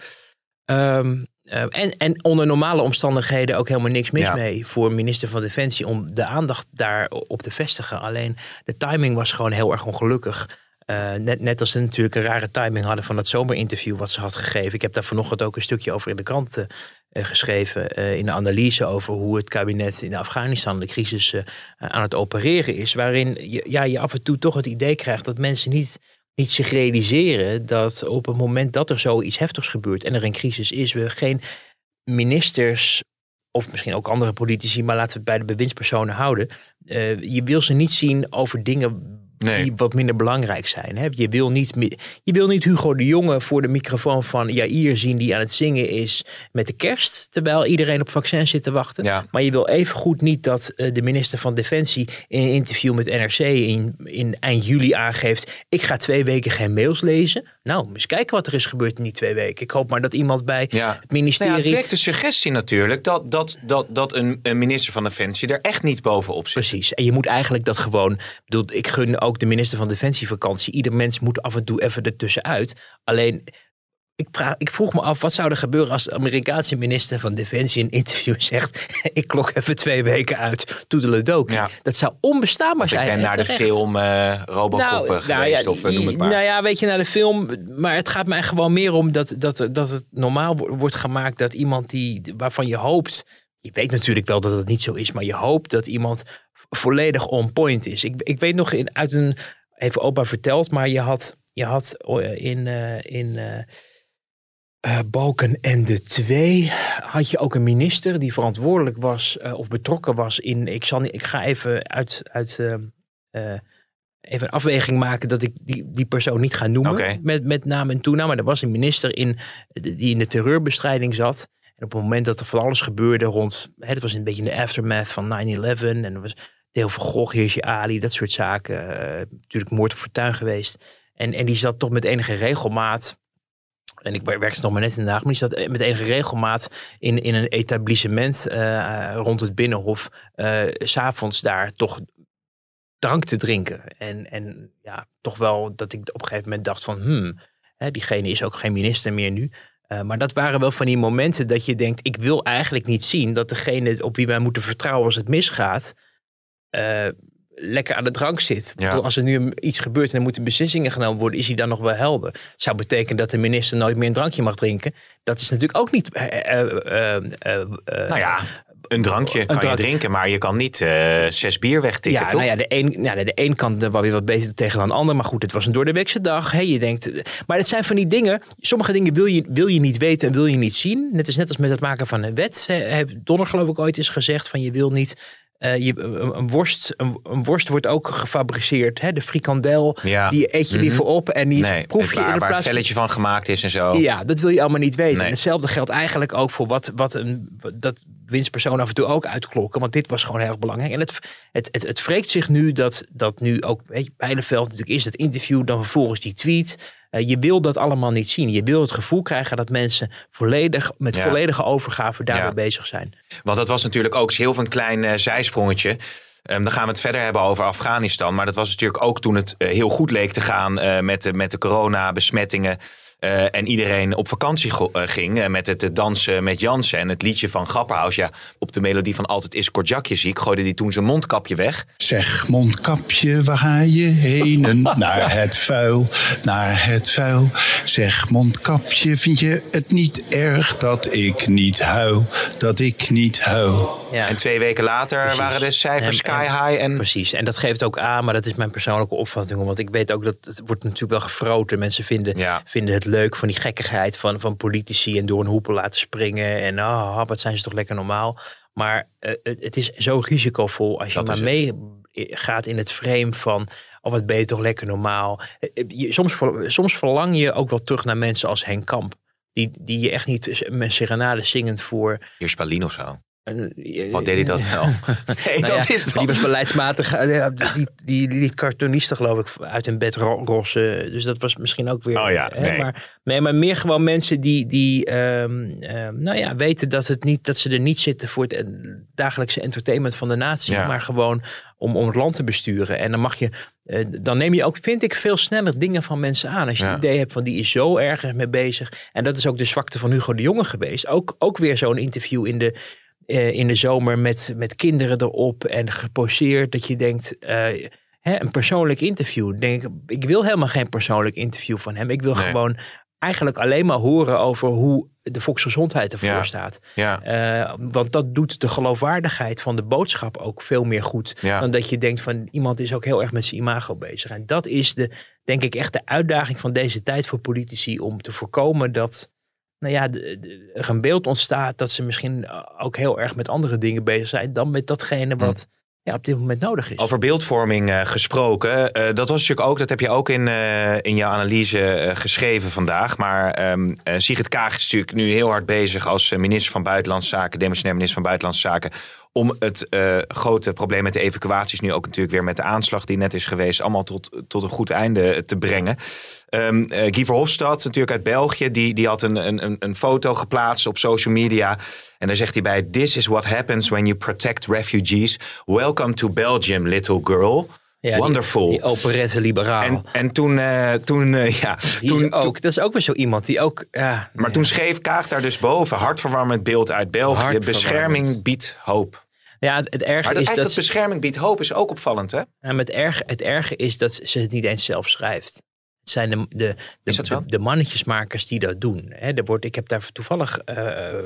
Um, Uh, en, en onder normale omstandigheden ook helemaal niks mis ja. mee voor minister van Defensie om de aandacht daarop te vestigen. Alleen de timing was gewoon heel erg ongelukkig. Uh, net, net als ze natuurlijk een rare timing hadden van dat zomerinterview wat ze had gegeven. Ik heb daar vanochtend ook een stukje over in de krant uh, geschreven. Uh, in de analyse over hoe het kabinet in Afghanistan de crisis uh, aan het opereren is. Waarin je, ja, je af en toe toch het idee krijgt dat mensen niet... niet zich realiseren dat op het moment dat er zoiets heftigs gebeurt en er een crisis is, we geen ministers of misschien ook andere politici, maar laten we het bij de bewindspersonen houden. Uh, je wil ze niet zien over dingen nee. die wat minder belangrijk zijn. Hè? Je wil niet, je wil niet Hugo de Jonge voor de microfoon van Jair zien die aan het zingen is met de kerst, terwijl iedereen op vaccins zit te wachten. Ja. Maar je wil evengoed niet dat uh, de minister van Defensie in een interview met N R C in, in eind juli aangeeft, ik ga twee weken geen mails lezen. Nou, eens kijken wat er is gebeurd in die twee weken. Ik hoop maar dat iemand bij ja. het ministerie... Nou ja, het wekt de suggestie natuurlijk dat, dat, dat, dat een, een minister van Defensie er echt niet bovenop zit. Precies. En je moet eigenlijk dat gewoon... Bedoel, ik gun ook de minister van Defensie vakantie. Ieder mens moet af en toe even ertussenuit. Alleen Ik, praat, ik vroeg me af, wat zou er gebeuren als de Amerikaanse minister van Defensie in een interview zegt, ik klok even twee weken uit, toedeledokie. Ja. Dat zou onbestaanbaar of zijn. Ik ben naar terecht. de film uh, Robocop nou, geweest, nou ja, of noem het maar. Nou ja, weet je, naar de film, maar het gaat mij gewoon meer om dat, dat, dat het normaal wordt gemaakt dat iemand die, waarvan je hoopt, je weet natuurlijk wel dat het niet zo is, maar je hoopt dat iemand volledig on point is. Ik, ik weet nog in, uit een, even opa verteld, maar je had, je had in, uh, in uh, uh, Balkenende twee had je ook een minister die verantwoordelijk was uh, of betrokken was in, ik, zal niet, ik ga even uit, uit uh, uh, even een afweging maken dat ik die, die persoon niet ga noemen okay. met, met naam en toenaam, maar er was een minister in, die in de terreurbestrijding zat. En op het moment dat er van alles gebeurde rond, hè, het was een beetje in de aftermath van nine eleven en er was Theo van Gogh, Hirsi Ali, dat soort zaken. Uh, natuurlijk moord op fortuin geweest. En, en die zat toch met enige regelmaat, en ik werkte nog maar net in de dag, maar die zat met enige regelmaat in, in een etablissement uh, rond het Binnenhof, uh, 's avonds daar toch drank te drinken. En, en ja, toch wel dat ik op een gegeven moment dacht van, hmm, hè, diegene is ook geen minister meer nu. Uh, maar dat waren wel van die momenten dat je denkt, ik wil eigenlijk niet zien dat degene op wie wij moeten vertrouwen als het misgaat, Uh, lekker aan de drank zit. Ja. Bedoel, als er nu iets gebeurt en er moeten beslissingen genomen worden, is hij dan nog wel helder. Het zou betekenen dat de minister nooit meer een drankje mag drinken. Dat is natuurlijk ook niet... Uh, uh, uh, uh, nou ja, een drankje kan een drank... je drinken, maar je kan niet uh, zes bier wegtikken, ja, toch? Nou ja, de een, ja, de een kan er wel weer wat beter tegen dan de ander. Maar goed, het was een doordeweekse dag. Hey, je denkt, maar het zijn van die dingen, sommige dingen wil je, wil je niet weten en wil je niet zien. Net als net als met het maken van een wet. Donner geloof ik ooit is gezegd van je wil niet... Uh, je, een, een, worst, een, een worst wordt ook gefabriceerd. Hè? De frikandel, ja. die eet je mm-hmm. liever op. En die nee, proef je waar, in de waar plaats het velletje van gemaakt is en zo. Ja, dat wil je allemaal niet weten. Nee. En hetzelfde geldt eigenlijk ook voor wat, wat een, dat winstpersoon af en toe ook uitklokken. Want dit was gewoon heel erg belangrijk. En het, het, het, het wreekt zich nu dat, dat nu ook, weet je, Bijleveld natuurlijk is het interview, dan vervolgens die tweet. Uh, je wil dat allemaal niet zien. Je wil het gevoel krijgen dat mensen volledig met ja. volledige overgave daarmee ja. bezig zijn. Want dat was natuurlijk ook heel veel een klein uh, zijsprongetje. Um, dan gaan we het verder hebben over Afghanistan. Maar dat was natuurlijk ook toen het uh, heel goed leek te gaan uh, met, de, met de coronabesmettingen. Uh, en iedereen op vakantie go- uh, ging uh, met het uh, dansen met Jansen. En het liedje van Grapperhaus. Ja, op de melodie van Altijd is Kortjakje ziek gooide hij toen zijn mondkapje weg. Zeg mondkapje, waar ga je heen? Naar het vuil, naar het vuil. Zeg mondkapje, vind je het niet erg dat ik niet huil? Dat ik niet huil. Ja. En twee weken later precies. waren de cijfers sky high. En... Precies, en dat geeft ook aan, maar dat is mijn persoonlijke opvatting. Want ik weet ook dat het wordt natuurlijk wel gefroten. Mensen vinden, ja. vinden het leuk van die gekkigheid van, van politici en door een hoepel laten springen. En oh, wat zijn ze toch lekker normaal. Maar uh, het, het is zo risicovol als je dat maar mee gaat in het frame van, oh wat ben je toch lekker normaal. Je, soms, soms verlang je ook wel terug naar mensen als Henk Kamp. Die, die je echt niet met serenade zingend voor... Heer Spalien of zo. Wat deed hij dat wel? Nee, nou dat ja, is dan... Die was beleidsmatig. Die, die, die liet cartoonisten geloof ik uit een bed rossen. Dus dat was misschien ook weer... Oh ja, hè, nee. Maar, nee, maar meer gewoon mensen die, die um, um, nou ja, weten dat, het niet, dat ze er niet zitten voor het dagelijkse entertainment van de natie. Ja. Maar gewoon om, om het land te besturen. En dan mag je... Uh, dan neem je ook, vind ik, veel sneller dingen van mensen aan. Als je ja. het idee hebt van die is zo ergens mee bezig. En dat is ook de zwakte van Hugo de Jonge geweest. Ook, ook weer zo'n interview in de... Uh, in de zomer met, met kinderen erop en geposeerd. Dat je denkt, uh, hè, een persoonlijk interview. Denk, ik wil helemaal geen persoonlijk interview van hem. Ik wil nee. gewoon eigenlijk alleen maar horen over hoe de volksgezondheid ervoor ja. staat. Ja. Uh, want dat doet de geloofwaardigheid van de boodschap ook veel meer goed. Ja. Dan dat je denkt van iemand is ook heel erg met zijn imago bezig. En dat is de, denk ik echt de uitdaging van deze tijd voor politici. Om te voorkomen dat... Nou ja, de, de, er een beeld ontstaat dat ze misschien ook heel erg met andere dingen bezig zijn dan met datgene wat hmm. ja, op dit moment nodig is. Over beeldvorming uh, gesproken, uh, dat was natuurlijk ook, dat heb je ook in, uh, in jouw analyse uh, geschreven vandaag. Maar um, uh, Sigrid Kaag is natuurlijk nu heel hard bezig als minister van Buitenlandse Zaken, demissionair minister van Buitenlandse Zaken, om het uh, grote probleem met de evacuaties, nu ook natuurlijk weer met de aanslag die net is geweest, allemaal tot, tot een goed einde te brengen. Um, uh, Guy Verhofstadt, natuurlijk uit België, die, die had een, een, een foto geplaatst op social media. En daar zegt hij bij, "This is what happens when you protect refugees. Welcome to Belgium, little girl." Ja, Wonderful. Die, die operette liberaal. En, en toen, uh, toen uh, ja. Die toen, ook, toen, dat is ook weer zo iemand die ook... Ja, maar ja. toen schreef Kaag daar dus boven, hartverwarmend beeld uit België. Bescherming biedt hoop. Ja, het erge maar dat, is dat... dat bescherming biedt hoop is ook opvallend, hè? Ja, maar het, erge, het erge is dat ze het niet eens zelf schrijft. Het zijn de, de, de, de, de mannetjesmakers die dat doen. He, er wordt, ik heb daar toevallig... Uh,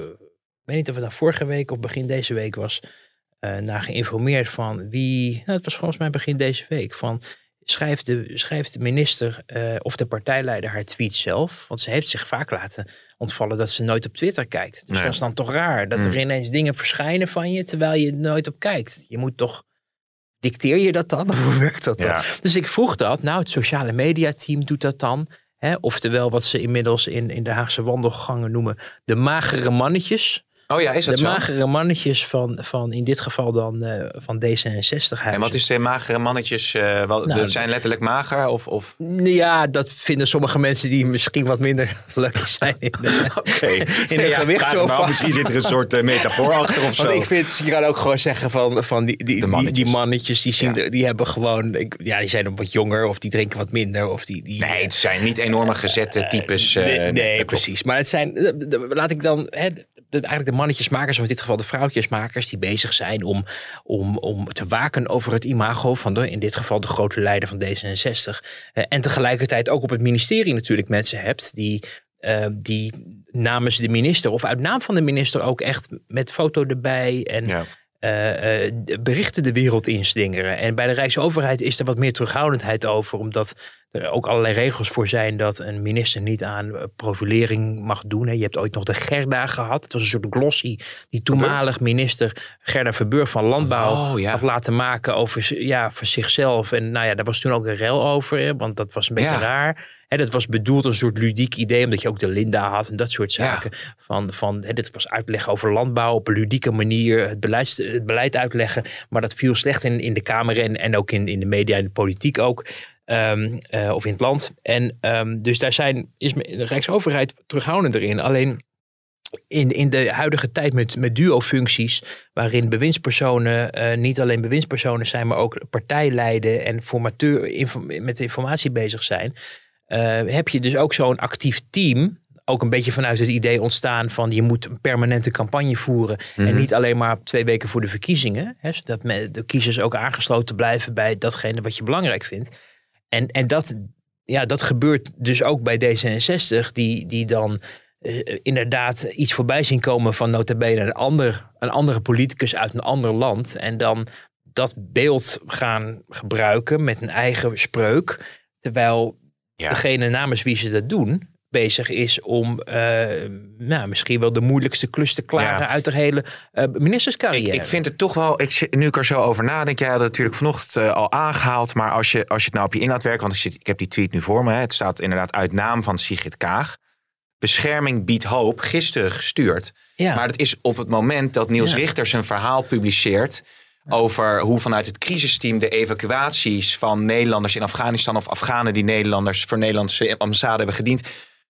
ik weet niet of het nou vorige week of begin deze week was... Uh, naar geïnformeerd van wie... Nou, het was volgens mij begin deze week. Van schrijft de, schrijft de minister uh, of de partijleider haar tweet zelf. Want ze heeft zich vaak laten ontvallen dat ze nooit op Twitter kijkt. Dus nee. dat is dan toch raar. Dat mm. er ineens dingen verschijnen van je terwijl je nooit op kijkt. Je moet toch... Dicteer je dat dan? Hoe werkt dat dan? Ja. Dus ik vroeg dat. Nou, het sociale media team doet dat dan. Hè? Oftewel wat ze inmiddels in, in de Haagse wandelgangen noemen de magere mannetjes. Oh ja, is dat de zo? De magere mannetjes van, van in dit geval dan uh, van D zesenzestig. En wat is de magere mannetjes? Uh, wel, nou, dat zijn letterlijk mager? Of, of? Ja, dat vinden sommige mensen die misschien wat minder gelukkig zijn in de, okay. in de nee, gewichtsopvang. Ja, misschien zit er een soort uh, metafoor achter of zo. Want ik vind, je kan ook gewoon zeggen van, van die, die, de mannetjes. Die, die mannetjes, die, zien, ja. die hebben gewoon, ik, ja, die zijn wat jonger of die drinken wat minder. Of die, die, nee, het zijn niet enorme gezette types. Uh, nee, nee, nee precies. Maar het zijn, de, de, laat ik dan... Hè, De, eigenlijk de mannetjesmakers, of in dit geval de vrouwtjesmakers, die bezig zijn om, om, om te waken over het imago van de, in dit geval de grote leider van D zesenzestig. Uh, en tegelijkertijd ook op het ministerie natuurlijk mensen hebt die, uh, die namens de minister of uit naam van de minister ook echt met foto erbij en ja. uh, uh, berichten de wereld inslingeren. En bij de Rijksoverheid is er wat meer terughoudendheid over, omdat er ook allerlei regels voor zijn dat een minister niet aan profilering mag doen. Je hebt ooit nog de Gerda gehad. Het was een soort glossy die toenmalig minister Gerda Verburg van Landbouw oh, ja. had laten maken over, ja, voor zichzelf. En nou ja, daar was toen ook een rel over, want dat was een beetje ja. raar. He, dat was bedoeld als een soort ludiek idee, omdat je ook de Linda had en dat soort zaken. Ja. Van, van, he, dit was uitleg over landbouw op een ludieke manier, het beleid, het beleid uitleggen. Maar dat viel slecht in, in de Kamer en, en ook in, in de media en de politiek ook. Um, uh, of in het land. En um, dus daar zijn, is de Rijksoverheid terughoudend erin. Alleen in, in de huidige tijd met, met duo-functies, waarin bewindspersonen uh, niet alleen bewindspersonen zijn, maar ook partijleiden en formateur info, met informatie bezig zijn, uh, heb je dus ook zo'n actief team. Ook een beetje vanuit het idee ontstaan van je moet een permanente campagne voeren. Mm-hmm. En niet alleen maar twee weken voor de verkiezingen. Hè, zodat de kiezers ook aangesloten blijven bij datgene wat je belangrijk vindt. En, en dat, ja, dat gebeurt dus ook bij D zesenzestig, die, die dan uh, inderdaad iets voorbij zien komen van nota bene een, ander, een andere politicus uit een ander land. En dan dat beeld gaan gebruiken met een eigen spreuk. Terwijl ja. degene namens wie ze dat doen bezig is om uh, nou, misschien wel de moeilijkste klus te klaren ja. uit de hele uh, ministerscarrière. Ik, ik vind het toch wel, ik, nu ik er zo over nadenk, jij had het natuurlijk vanochtend uh, al aangehaald, maar als je, als je het nou op je in laat werken, want ik, zit, ik heb die tweet nu voor me, hè, het staat inderdaad uit naam van Sigrid Kaag. Bescherming biedt hoop, gisteren gestuurd. Ja. Maar het is op het moment dat Niels ja. Richter zijn verhaal publiceert over hoe vanuit het crisisteam de evacuaties van Nederlanders in Afghanistan of Afghanen die Nederlanders voor Nederlandse ambassade hebben gediend,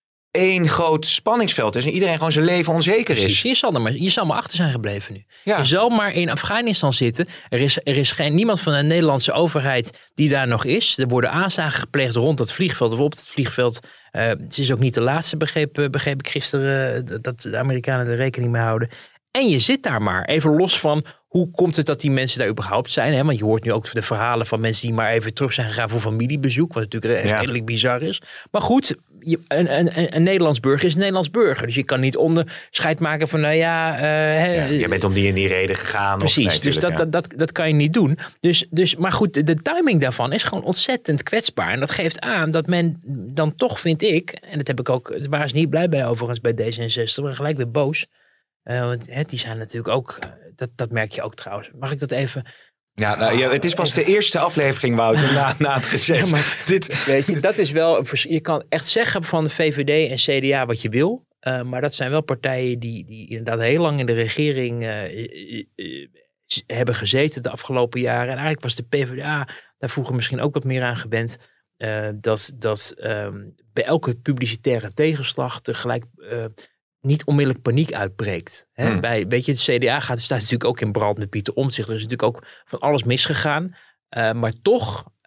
één groot spanningsveld is en iedereen gewoon zijn leven onzeker is. Precies, je zal er maar, je zal maar achter zijn gebleven nu. Ja. Je zal maar in Afghanistan zitten. Er is, er is geen, niemand van de Nederlandse overheid die daar nog is. Er worden aanslagen gepleegd rond dat vliegveld of op het vliegveld. Uh, het is ook niet de laatste, begreep, begreep ik gisteren, uh, dat de Amerikanen er rekening mee houden. En je zit daar maar. Even los van hoe komt het dat die mensen daar überhaupt zijn. Hè? Want je hoort nu ook de verhalen van mensen die maar even terug zijn gegaan voor familiebezoek. Wat natuurlijk ja. redelijk bizar is. Maar goed, je, een, een, een Nederlands burger is een Nederlands burger. Dus je kan niet onderscheid maken van nou ja. Uh, ja je bent om die en die reden gegaan. Precies, of, nee, dus dat, ja. dat, dat, dat kan je niet doen. Dus, dus, maar goed, de, de timing daarvan is gewoon ontzettend kwetsbaar. En dat geeft aan dat men dan toch, vind ik, en dat heb ik ook, daar waren ze niet blij bij overigens bij D zesenzestig, maar gelijk weer boos. Uh, want hè, die zijn natuurlijk ook, uh, dat, dat merk je ook trouwens. Mag ik dat even? Ja, nou, ja het is pas even. de eerste aflevering, Wouter, na, na het reces. Ja, maar, Dit, weet je, dat is wel, je kan echt zeggen van de V V D en C D A wat je wil. Uh, maar dat zijn wel partijen die, die inderdaad heel lang in de regering uh, uh, uh, hebben gezeten de afgelopen jaren. En eigenlijk was de P v d A daar vroeger misschien ook wat meer aan gewend. Uh, dat dat um, bij elke publicitaire tegenslag tegelijk Uh, niet onmiddellijk paniek uitbreekt. Hè? Hmm. Bij, weet je, het C D A gaat, staat natuurlijk ook in brand met Pieter Omtzigt. Er is natuurlijk ook van alles misgegaan. Uh, maar toch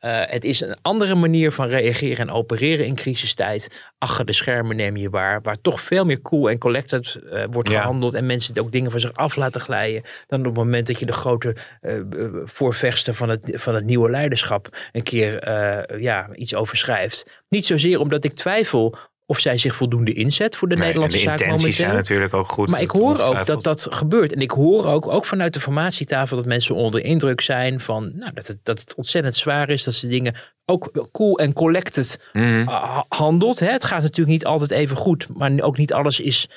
Uh, het is een andere manier van reageren en opereren in crisistijd. Achter de schermen neem je waar. Waar toch veel meer cool en collected uh, wordt ja. gehandeld. En mensen ook dingen van zich af laten glijden. Dan op het moment dat je de grote uh, voorvechter van het, van het nieuwe leiderschap een keer uh, ja, iets over schrijft. Niet zozeer omdat ik twijfel of zij zich voldoende inzet voor de nee, Nederlandse zaak momenteel. De intenties zijn natuurlijk ook goed. Maar ik hoor ook dat dat gebeurt. En ik hoor ook, ook vanuit de formatietafel dat mensen onder indruk zijn van nou, dat, het, dat het ontzettend zwaar is. Dat ze dingen ook cool en collected mm-hmm. handelt. Hè. Het gaat natuurlijk niet altijd even goed. Maar ook niet alles is...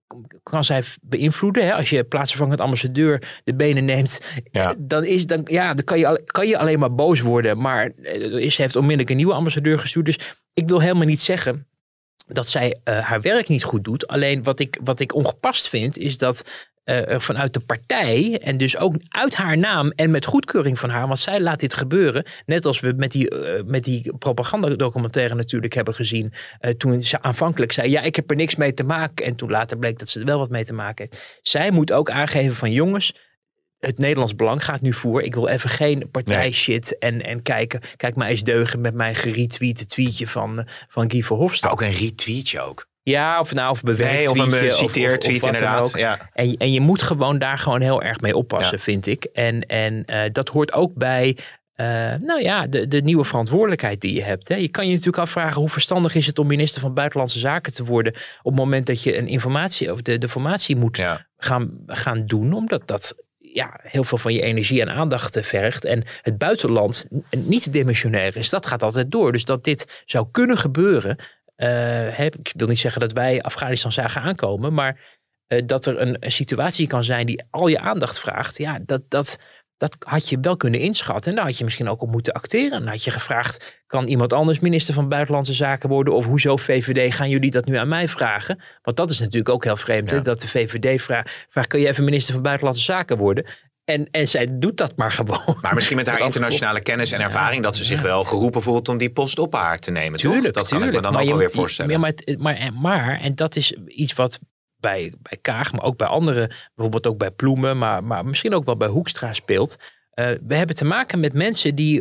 kan zij beïnvloeden. Hè? Als je plaatsvervangend ambassadeur de benen neemt, ja. dan, is, dan, ja, dan kan, je, kan je alleen maar boos worden. Maar is, ze heeft onmiddellijk een nieuwe ambassadeur gestuurd. Dus ik wil helemaal niet zeggen dat zij uh, haar werk niet goed doet. Alleen wat ik, wat ik ongepast vind, is dat uh, vanuit de partij en dus ook uit haar naam en met goedkeuring van haar, want zij laat dit gebeuren. Net als we met die, uh, met die propagandadocumentaire natuurlijk hebben gezien. Uh, toen ze aanvankelijk zei, ja, ik heb er niks mee te maken. En toen later bleek dat ze er wel wat mee te maken heeft. Zij moet ook aangeven van jongens, het Nederlands Belang gaat nu voor. Ik wil even geen partijshit nee. en, en kijken. Kijk maar eens deugen met mijn geretweete tweetje van, van Guy Verhofstadt. Ook een retweetje ook. Ja, of nou of bewerkt nee, of een citeertweet inderdaad. Ja. En, en je moet gewoon daar gewoon heel erg mee oppassen, ja. vind ik. En, en uh, dat hoort ook bij uh, nou ja, de, de nieuwe verantwoordelijkheid die je hebt. Hè. Je kan je natuurlijk afvragen hoe verstandig is het om minister van Buitenlandse Zaken te worden op het moment dat je een informatie of de, de formatie moet ja. gaan, gaan doen. Omdat dat ja, heel veel van je energie en aandacht vergt. En het buitenland niet dimensionair is. Dat gaat altijd door. Dus dat dit zou kunnen gebeuren. Uh, he, ik wil niet zeggen dat wij Afghanistan zagen aankomen. Maar uh, dat er een, een situatie kan zijn die al je aandacht vraagt. Ja, dat, dat, dat had je wel kunnen inschatten. En daar had je misschien ook op moeten acteren. En dan had je gevraagd, kan iemand anders minister van Buitenlandse Zaken worden? Of hoezo V V D, gaan jullie dat nu aan mij vragen? Want dat is natuurlijk ook heel vreemd. Ja. Hè? Dat de V V D vraagt, vraagt, kan je even minister van Buitenlandse Zaken worden? En, en zij doet dat maar gewoon. Maar misschien met haar internationale kennis en ervaring, ja, dat ze zich ja. wel geroepen voelt om die post op haar te nemen. Tuurlijk, toch? Dat tuurlijk. kan ik me dan maar ook je, alweer voorstellen. Ja, maar, maar, maar, en dat is iets wat bij, bij Kaag, maar ook bij anderen, bijvoorbeeld ook bij Ploemen, maar, maar misschien ook wel bij Hoekstra speelt. Uh, we hebben te maken met mensen die,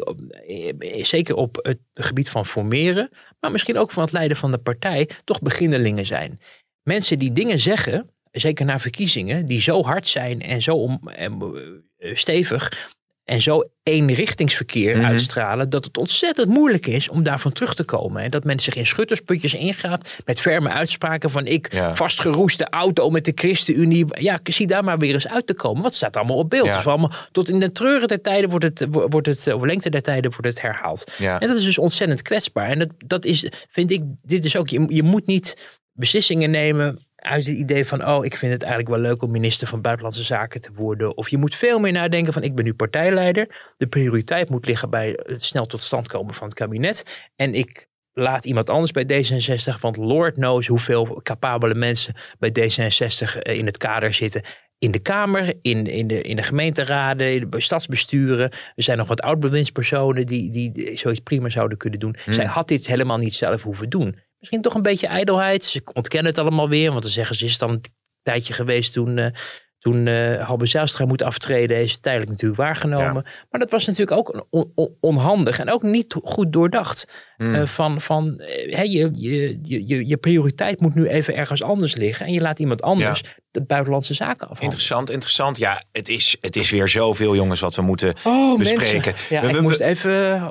zeker op het gebied van formeren, maar misschien ook van het leiden van de partij, toch beginnelingen zijn. Mensen die dingen zeggen, zeker na verkiezingen, die zo hard zijn en zo om, uh, stevig en zo eenrichtingsverkeer mm-hmm. uitstralen, dat het ontzettend moeilijk is om daarvan terug te komen. En dat men zich in schuttersputjes ingaat met ferme uitspraken van ik ja. vastgeroeste auto met de ChristenUnie. Ja, zie daar maar weer eens uit te komen. Wat staat allemaal op beeld? Ja. Dus allemaal, tot in de treuren der tijden wordt het, wordt het, of lengte der tijden wordt het herhaald. Ja. En dat is dus ontzettend kwetsbaar. En dat, dat is, vind ik, dit is ook, je, je moet niet beslissingen nemen uit het idee van, oh, ik vind het eigenlijk wel leuk om minister van Buitenlandse Zaken te worden. Of je moet veel meer nadenken van, ik ben nu partijleider. De prioriteit moet liggen bij het snel tot stand komen van het kabinet. En ik laat iemand anders bij D zesenzestig, want Lord knows hoeveel capabele mensen bij D zesenzestig in het kader zitten. In de Kamer, in, in, de, in de gemeenteraden, in de stadsbesturen. Er zijn nog wat oud-bewindspersonen die, die zoiets prima zouden kunnen doen. Hmm. Zij had dit helemaal niet zelf hoeven doen. Misschien toch een beetje ijdelheid. Ze ontkennen het allemaal weer. Want dan zeggen ze, is het al een tijdje geweest toen, uh, toen uh, Halbe Zijlstra moet aftreden. Is het tijdelijk natuurlijk waargenomen. Ja. Maar dat was natuurlijk ook on, on, onhandig. En ook niet goed doordacht. Mm. Uh, van, van uh, hey, je, je, je, je prioriteit moet nu even ergens anders liggen. En je laat iemand anders ja. de buitenlandse zaken afhandelen. Interessant, interessant. Ja, het is, het is weer zoveel, jongens, wat we moeten oh, bespreken. Ja, we, ik we, moest even...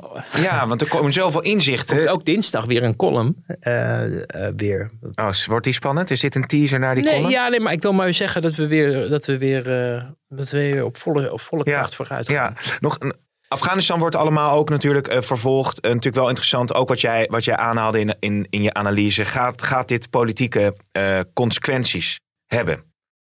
Ja, want er komen zoveel inzichten. Er komt ook dinsdag weer een column. Uh, uh, weer. Oh, wordt die spannend? Is dit een teaser naar die nee, column? Ja, nee, maar ik wil maar zeggen dat we weer, dat we weer, uh, dat we weer op volle, op volle kracht ja, vooruit gaan. Ja, nog een... Afghanistan wordt allemaal ook natuurlijk uh, vervolgd. Uh, natuurlijk wel interessant, ook wat jij, wat jij aanhaalde in, in, in je analyse. Gaat, gaat dit politieke uh, consequenties hebben?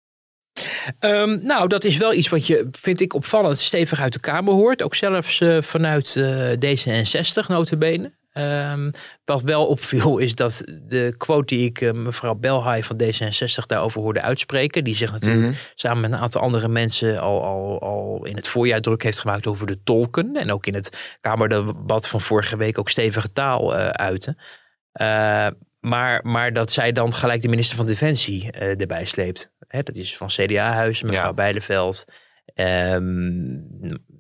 Um, nou, dat is wel iets wat je, vind ik, opvallend stevig uit de Kamer hoort. Ook zelfs uh, vanuit uh, D zesenzestig nota bene. Um, wat wel opviel is dat de quote die ik uh, mevrouw Belhaai van D zesenzestig daarover hoorde uitspreken, die zich natuurlijk mm-hmm. samen met een aantal andere mensen al, al, al in het voorjaar druk heeft gemaakt over de tolken. En ook in het Kamerdebat van vorige week ook stevige taal uh, uiten. Uh, maar, maar dat zij dan gelijk de minister van Defensie uh, erbij sleept. Hè, dat is van C D A-huis, mevrouw ja. Bijleveld. Um,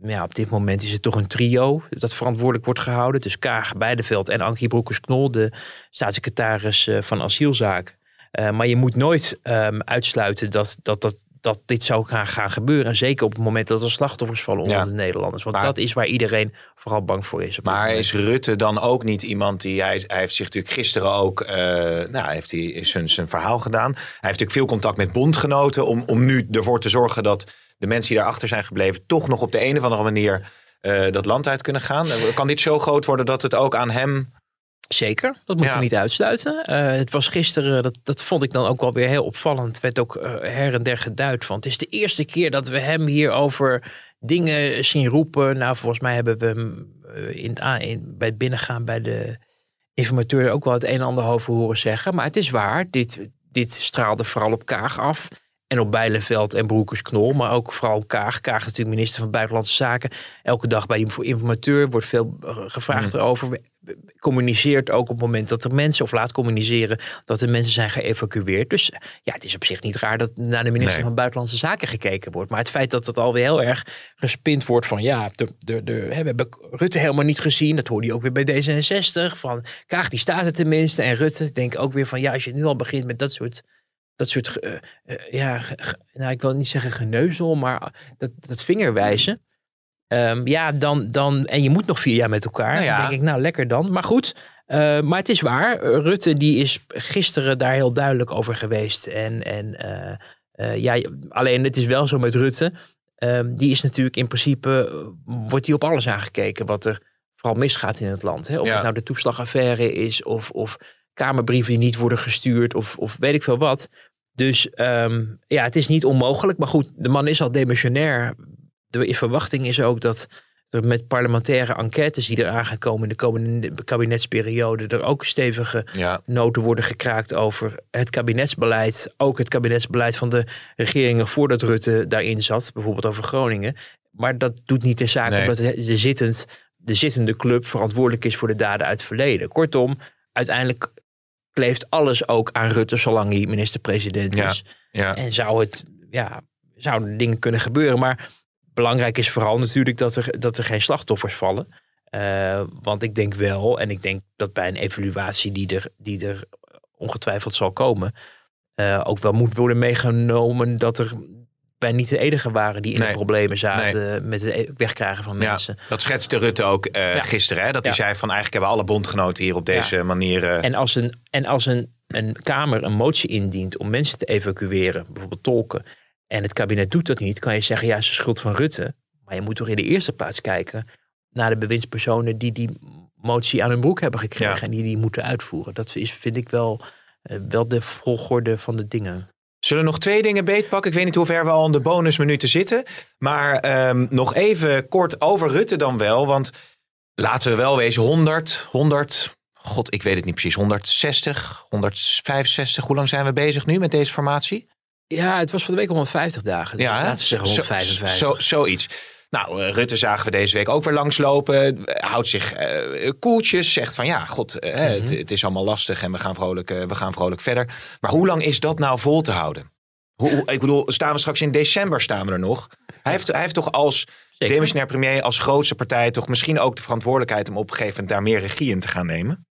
ja, op dit moment is het toch een trio dat verantwoordelijk wordt gehouden. Dus Kaag, Bijleveld en Ankie Broekers-Knol, de staatssecretaris uh, van asielzaken. Uh, maar je moet nooit um, uitsluiten dat, dat, dat, dat dit zou gaan, gaan gebeuren. En zeker op het moment dat er slachtoffers vallen onder ja. de Nederlanders. Want maar, dat is waar iedereen vooral bang voor is. Maar is Rutte dan ook niet iemand die... Hij, hij heeft zich natuurlijk gisteren ook... Uh, nou, heeft hij zijn, zijn verhaal gedaan. Hij heeft natuurlijk veel contact met bondgenoten... om, om nu ervoor te zorgen dat de mensen die daarachter zijn gebleven... toch nog op de een of andere manier uh, dat land uit kunnen gaan. Kan dit zo groot worden dat het ook aan hem... Zeker, dat moet ja. je niet uitsluiten. Uh, het was gisteren, dat, dat vond ik dan ook wel weer heel opvallend. Het werd ook uh, her en der geduid van. Het is de eerste keer dat we hem hier over dingen zien roepen. Nou, volgens mij hebben we hem uh, in, in, bij het binnengaan bij de informateur ook wel het een en ander over horen zeggen. Maar het is waar, dit, dit straalde vooral op Kaag af. En op Bijleveld en Broekers-Knol, maar ook vooral Kaag. Kaag is natuurlijk minister van Buitenlandse Zaken. Elke dag bij die informateur wordt veel gevraagd mm. erover. Communiceert ook op het moment dat er mensen, of laat communiceren, dat er mensen zijn geëvacueerd. Dus ja, het is op zich niet raar dat naar de minister nee. van Buitenlandse Zaken gekeken wordt. Maar het feit dat het alweer heel erg gespind wordt van ja, de, de, de, we hebben Rutte helemaal niet gezien. Dat hoorde je ook weer bij D zesenzestig. Van Kaag, die staat er tenminste. En Rutte denkt ook weer van ja, als je nu al begint met dat soort... Dat soort, uh, uh, ja, ge, nou, ik wil niet zeggen geneuzel, maar dat, dat vingerwijzen. Um, ja, dan, dan, en je moet nog vier jaar met elkaar. Nou ja. Dan denk ik, nou lekker dan. Maar goed, uh, maar het is waar. Rutte die is gisteren daar heel duidelijk over geweest. En, en uh, uh, ja, alleen het is wel zo met Rutte. Um, die is natuurlijk in principe, uh, wordt die op alles aangekeken wat er vooral misgaat in het land. Hè? Of ja. het nou de toeslagaffaire is of, of kamerbrieven die niet worden gestuurd of, of weet ik veel wat. Dus um, ja, het is niet onmogelijk. Maar goed, de man is al demissionair. De verwachting is ook dat er met parlementaire enquêtes die eraan gaan komen in de komende kabinetsperiode er ook stevige ja. noten worden gekraakt over het kabinetsbeleid. Ook het kabinetsbeleid van de regeringen voordat Rutte daarin zat. Bijvoorbeeld over Groningen. Maar dat doet niet de zaak nee. omdat de, zittend, de zittende club verantwoordelijk is voor de daden uit het verleden. Kortom, uiteindelijk kleeft alles ook aan Rutte zolang hij minister-president is. Ja, ja. En zou het, ja, zouden dingen kunnen gebeuren. Maar belangrijk is vooral natuurlijk dat er, dat er geen slachtoffers vallen. Uh, want ik denk wel, en ik denk dat bij een evaluatie die er, die er ongetwijfeld zal komen, uh, ook wel moet worden meegenomen dat er bij niet de enige waren die in nee, de problemen zaten nee. met het wegkrijgen van mensen. Ja, dat schetste Rutte ook uh, ja. gisteren. Hè? Dat hij ja. zei van eigenlijk hebben alle bondgenoten hier op deze ja. manier... Uh... En als, een, en als een, een Kamer een motie indient om mensen te evacueren, bijvoorbeeld tolken, en het kabinet doet dat niet, kan je zeggen ja, het is de schuld van Rutte. Maar je moet toch in de eerste plaats kijken naar de bewindspersonen die die motie aan hun broek hebben gekregen ja. en die die moeten uitvoeren. Dat is, vind ik wel, uh, wel de volgorde van de dingen. Zullen we nog twee dingen beetpakken? Ik weet niet hoe ver we al in de bonusminuten zitten. Maar um, nog even kort over Rutte dan wel. Want laten we wel wezen, honderd, honderd, god, ik weet het niet precies, honderdzestig, honderdvijfenzestig. Hoe lang zijn we bezig nu met deze formatie? Ja, het was van de week honderdvijftig dagen. Dus ja, laten we zeggen honderdvijfenvijftig. Zo, zo, zoiets. Nou, uh, Rutte zagen we deze week ook weer langslopen. Houdt zich uh, koeltjes. Zegt van ja, god, uh, mm-hmm. het, het is allemaal lastig en we gaan, vrolijk, uh, we gaan vrolijk verder. Maar hoe lang is dat nou vol te houden? Hoe, hoe, ik bedoel, staan we straks in december staan we er nog? Hij heeft, hij heeft toch als Zeker. demissionair premier, als grootste partij, toch misschien ook de verantwoordelijkheid om op een gegeven moment daar meer regie in te gaan nemen?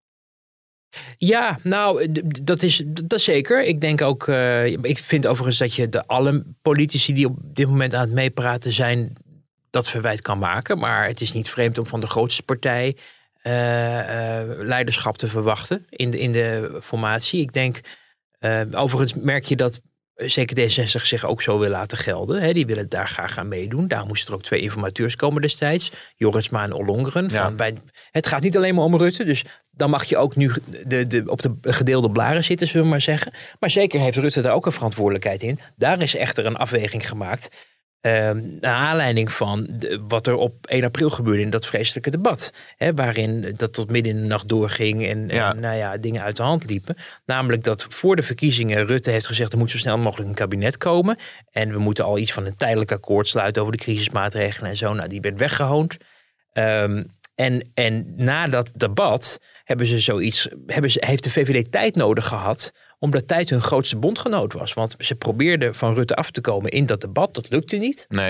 Ja, nou, dat is, dat is zeker. Ik denk ook, uh, ik vind overigens dat je de alle politici die op dit moment aan het meepraten zijn, dat verwijt kan maken. Maar het is niet vreemd om van de grootste partij uh, uh, leiderschap te verwachten in de, in de formatie. Ik denk, uh, overigens merk je dat zeker D zesenzestig zich ook zo wil laten gelden. Hè. Die willen daar graag aan meedoen. Daar moesten er ook twee informateurs komen destijds. Jorisma en Ollongren. Ja. Van bij, het gaat niet alleen maar om Rutte. Dus dan mag je ook nu de, de, op de gedeelde blaren zitten, zullen we maar zeggen. Maar zeker heeft Rutte daar ook een verantwoordelijkheid in. Daar is echter een afweging gemaakt. Uh, naar aanleiding van de, wat er op één april gebeurde in dat vreselijke debat. Hè, waarin dat tot midden in de nacht doorging en, ja. en nou ja, dingen uit de hand liepen. Namelijk dat voor de verkiezingen Rutte heeft gezegd er moet zo snel mogelijk een kabinet komen. En we moeten al iets van een tijdelijk akkoord sluiten over de crisismaatregelen en zo. Nou, die werd weggehoond. Um, en, en na dat debat hebben ze zoiets, hebben ze, heeft de V V D tijd nodig gehad, omdat tijd hun grootste bondgenoot was. Want ze probeerden van Rutte af te komen in dat debat. Dat lukte niet. Nee.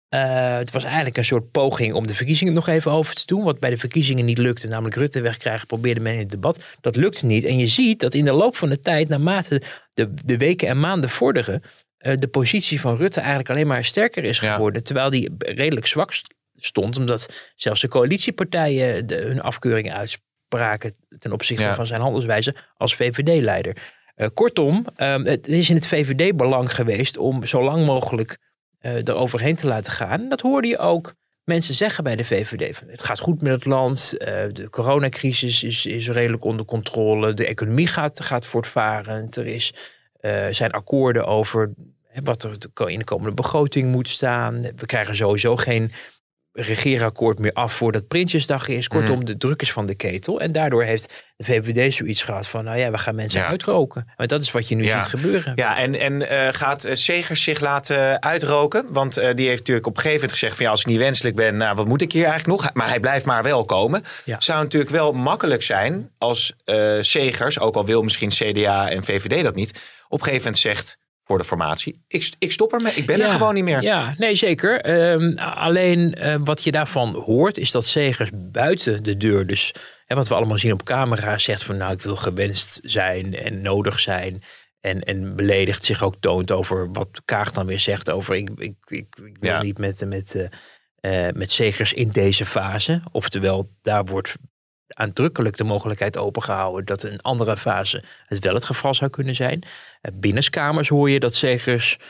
Uh, het was eigenlijk een soort poging om de verkiezingen nog even over te doen. Wat bij de verkiezingen niet lukte, namelijk Rutte wegkrijgen, probeerde men in het debat. Dat lukte niet. En je ziet dat in de loop van de tijd, naarmate de, de weken en maanden vorderen, uh, de positie van Rutte eigenlijk alleen maar sterker is geworden. Ja. Terwijl die redelijk zwak stond, omdat zelfs de coalitiepartijen de, hun afkeuringen uitspraken ten opzichte ja. van zijn handelswijze als V V D-leider. Uh, kortom, uh, het is in het V V D-belang geweest om zo lang mogelijk Uh, eroverheen te laten gaan. En dat hoorde je ook mensen zeggen bij de V V D. Het gaat goed met het land. Uh, de coronacrisis is, is redelijk onder controle. De economie gaat, gaat voortvarend. Er is, uh, zijn akkoorden over hè, wat er in de komende begroting moet staan. We krijgen sowieso geen regeerakkoord meer af voordat Prinsjesdag is. Kortom, mm. de druk is van de ketel. En daardoor heeft de V V D zoiets gehad van, nou ja, we gaan mensen ja. uitroken. Maar dat is wat je nu ja. ziet gebeuren. Ja, en, en uh, gaat uh, Segers zich laten uitroken? Want uh, die heeft natuurlijk op een gegeven moment gezegd van, ja, als ik niet wenselijk ben, nou, wat moet ik hier eigenlijk nog? Maar hij blijft maar wel komen. Ja. Zou natuurlijk wel makkelijk zijn als uh, Segers, ook al wil misschien C D A en V V D dat niet, op een gegeven moment zegt voor de formatie, ik, ik stop ermee, ik ben ja, er gewoon niet meer. Ja, nee, zeker. Um, alleen uh, wat je daarvan hoort, is dat Segers buiten de deur, dus hè, wat we allemaal zien op camera, zegt van, nou, ik wil gewenst zijn en nodig zijn. En, en beledigd zich ook toont over wat Kaag dan weer zegt over, ik, ik, ik, ik wil ja. niet met, met, uh, uh, met Segers in deze fase. Oftewel, daar wordt aandrukkelijk de mogelijkheid opengehouden dat in een andere fase het wel het geval zou kunnen zijn. Binnenskamers hoor je dat Segers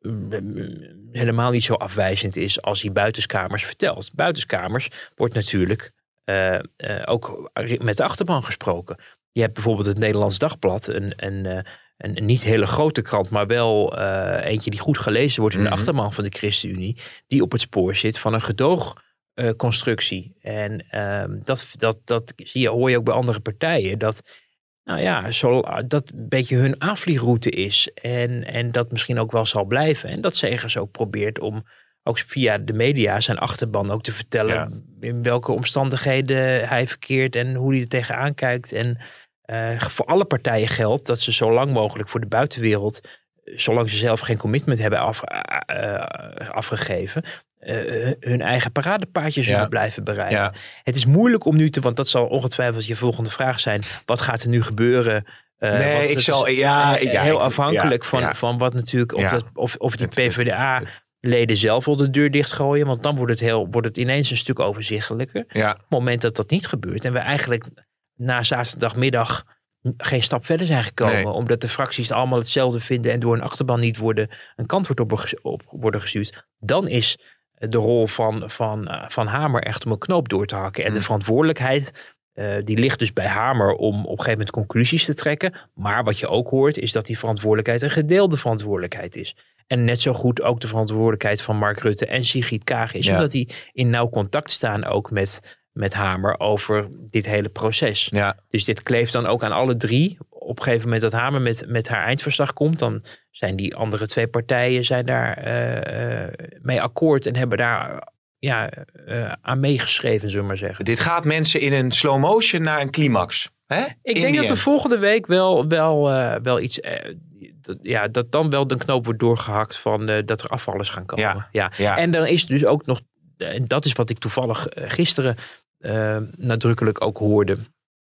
helemaal niet zo afwijzend is als hij buitenskamers vertelt. Buitenskamers wordt natuurlijk uh, uh, ook met de achterban gesproken. Je hebt bijvoorbeeld het Nederlands Dagblad, een, een, een, een niet hele grote krant, maar wel uh, eentje die goed gelezen wordt in de mm-hmm. achterban van de ChristenUnie, die op het spoor zit van een gedoog Uh, constructie. En uh, dat, dat, dat zie je, hoor je ook bij andere partijen. Dat, nou ja, zo, dat een beetje hun aanvliegroute is. En, en dat misschien ook wel zal blijven. En dat Segers ook probeert om ook via de media zijn achterban ook te vertellen ja. in welke omstandigheden hij verkeert en hoe hij er tegenaan kijkt. En uh, voor alle partijen geldt dat ze zo lang mogelijk voor de buitenwereld, zolang ze zelf geen commitment hebben af, uh, afgegeven, Uh, hun eigen paradepaardjes zullen ja. blijven bereiden. Ja. Het is moeilijk om nu te, want dat zal ongetwijfeld je volgende vraag zijn. Wat gaat er nu gebeuren? Uh, nee, ik zal, ja, ja, heel ik, afhankelijk ja, van, ja. van wat natuurlijk, of, ja. dat, of, of die P V d A-leden zelf wel de deur dichtgooien, want dan wordt het, heel, wordt het ineens een stuk overzichtelijker. Ja. Op het moment dat dat niet gebeurt en we eigenlijk na zaterdagmiddag geen stap verder zijn gekomen, nee. omdat de fracties allemaal hetzelfde vinden en door een achterban niet worden, een kant wordt op, op worden gestuurd, dan is de rol van, van, uh, van Hamer echt om een knoop door te hakken. En mm. de verantwoordelijkheid, uh, die ligt dus bij Hamer om op een gegeven moment conclusies te trekken. Maar wat je ook hoort, is dat die verantwoordelijkheid een gedeelde verantwoordelijkheid is. En net zo goed ook de verantwoordelijkheid van Mark Rutte en Sigrid Kaag is. Ja. Omdat die in nauw contact staan ook met, met Hamer over dit hele proces. Ja. Dus dit kleeft dan ook aan alle drie. Op een gegeven moment dat Hamer met, met haar eindverslag komt, dan zijn die andere twee partijen zijn daar uh, uh, mee akkoord en hebben daar ja, uh, aan meegeschreven, zullen we maar zeggen. Dit gaat mensen in een slow motion naar een climax. Hè? Ik in denk dat er volgende week wel, wel, uh, wel iets, uh, dat, ja, dat dan wel de knoop wordt doorgehakt van uh, dat er afvallers gaan komen. Ja, ja. Ja. En dan is er dus ook nog, en dat is wat ik toevallig uh, gisteren uh, nadrukkelijk ook hoorde,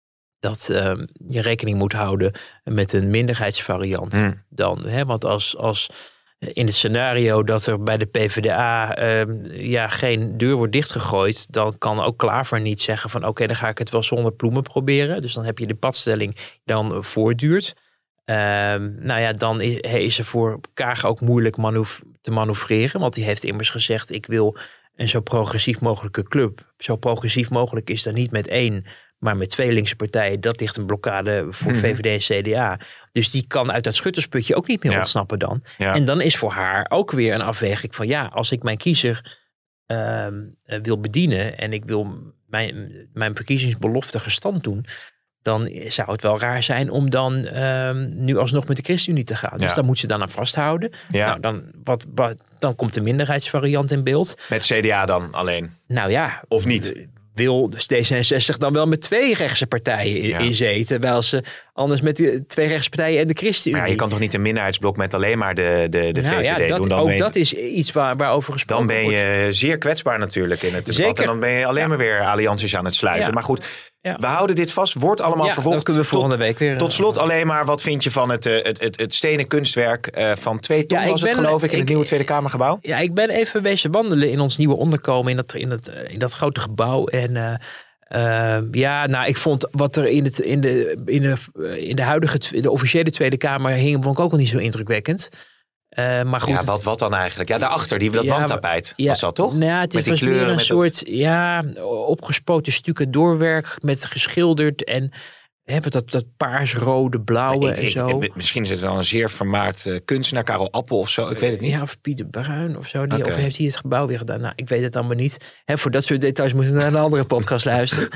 dat uh, je rekening moet houden met een minderheidsvariant mm. dan. Hè? Want als, als in het scenario dat er bij de P V d A uh, ja, geen deur wordt dichtgegooid, dan kan ook Klaver niet zeggen van oké, okay, dan ga ik het wel zonder Ploemen proberen. Dus dan heb je de padstelling die dan voortduurt. Uh, nou ja, dan is, is er voor Kaag ook moeilijk manoeuvre, te manoeuvreren. Want die heeft immers gezegd, ik wil een zo progressief mogelijke club. Zo progressief mogelijk is dan niet met één, maar met twee linkse partijen. Dat ligt een blokkade voor mm-hmm. V V D en C D A. Dus die kan uit dat schuttersputje ook niet meer ja. ontsnappen dan. Ja. En dan is voor haar ook weer een afweging van ja, als ik mijn kiezer uh, wil bedienen en ik wil mijn, mijn verkiezingsbelofte gestand doen, dan zou het wel raar zijn om dan uh, nu alsnog met de ChristenUnie te gaan. Dus ja. dan moet ze dan aan vasthouden. Ja. Nou, dan, wat, wat, dan komt de minderheidsvariant in beeld. Met C D A dan alleen? Nou ja. Of niet? Wil dus D zesenzestig dan wel met twee rechtse partijen in, ja. in zitten. Terwijl ze Anders met die twee rechtspartijen en de ChristenUnie. Maar ja, je kan toch niet een minderheidsblok met alleen maar de, de, de nou, V V D ja, dat, doen? Dan ook ben je, dat is iets waar, waarover gesproken dan ben je wordt. zeer kwetsbaar natuurlijk in het debat. Zeker. En dan ben je alleen ja. maar weer allianties aan het sluiten. Ja. Maar goed, ja. we houden dit vast. Wordt allemaal ja, vervolgd. Dat kunnen we volgende tot, week weer. Tot slot alleen maar, wat vind je van het, het, het, het stenen kunstwerk uh, van twee ton ja, was het ben, geloof ik in ik, het nieuwe Tweede Kamergebouw? Ja, ik ben even wezen wandelen in ons nieuwe onderkomen in dat, in dat, in dat grote gebouw. En uh, uh, ja, nou, ik vond wat er in, het, in, de, in, de, in de huidige, de officiële Tweede Kamer hing, vond ik ook al niet zo indrukwekkend. Uh, maar goed. Ja, wat, wat dan eigenlijk? Ja, daarachter, die, dat ja, wandtapijt. Ja, was dat toch? Nou ja, het met die was kleuren, meer een met soort dat... ja, opgespoten stukken doorwerk met geschilderd en hebben dat, dat paars-rode, blauwe ik, en ik, zo. Ik, misschien is het wel een zeer vermaard uh, kunstenaar, Karel Appel of zo. Ik weet het niet. Ja, of Pieter Bruin of zo. Die, okay. Of heeft hij het gebouw weer gedaan? Nou, ik weet het allemaal niet. He, voor dat soort details moeten we naar een andere podcast luisteren.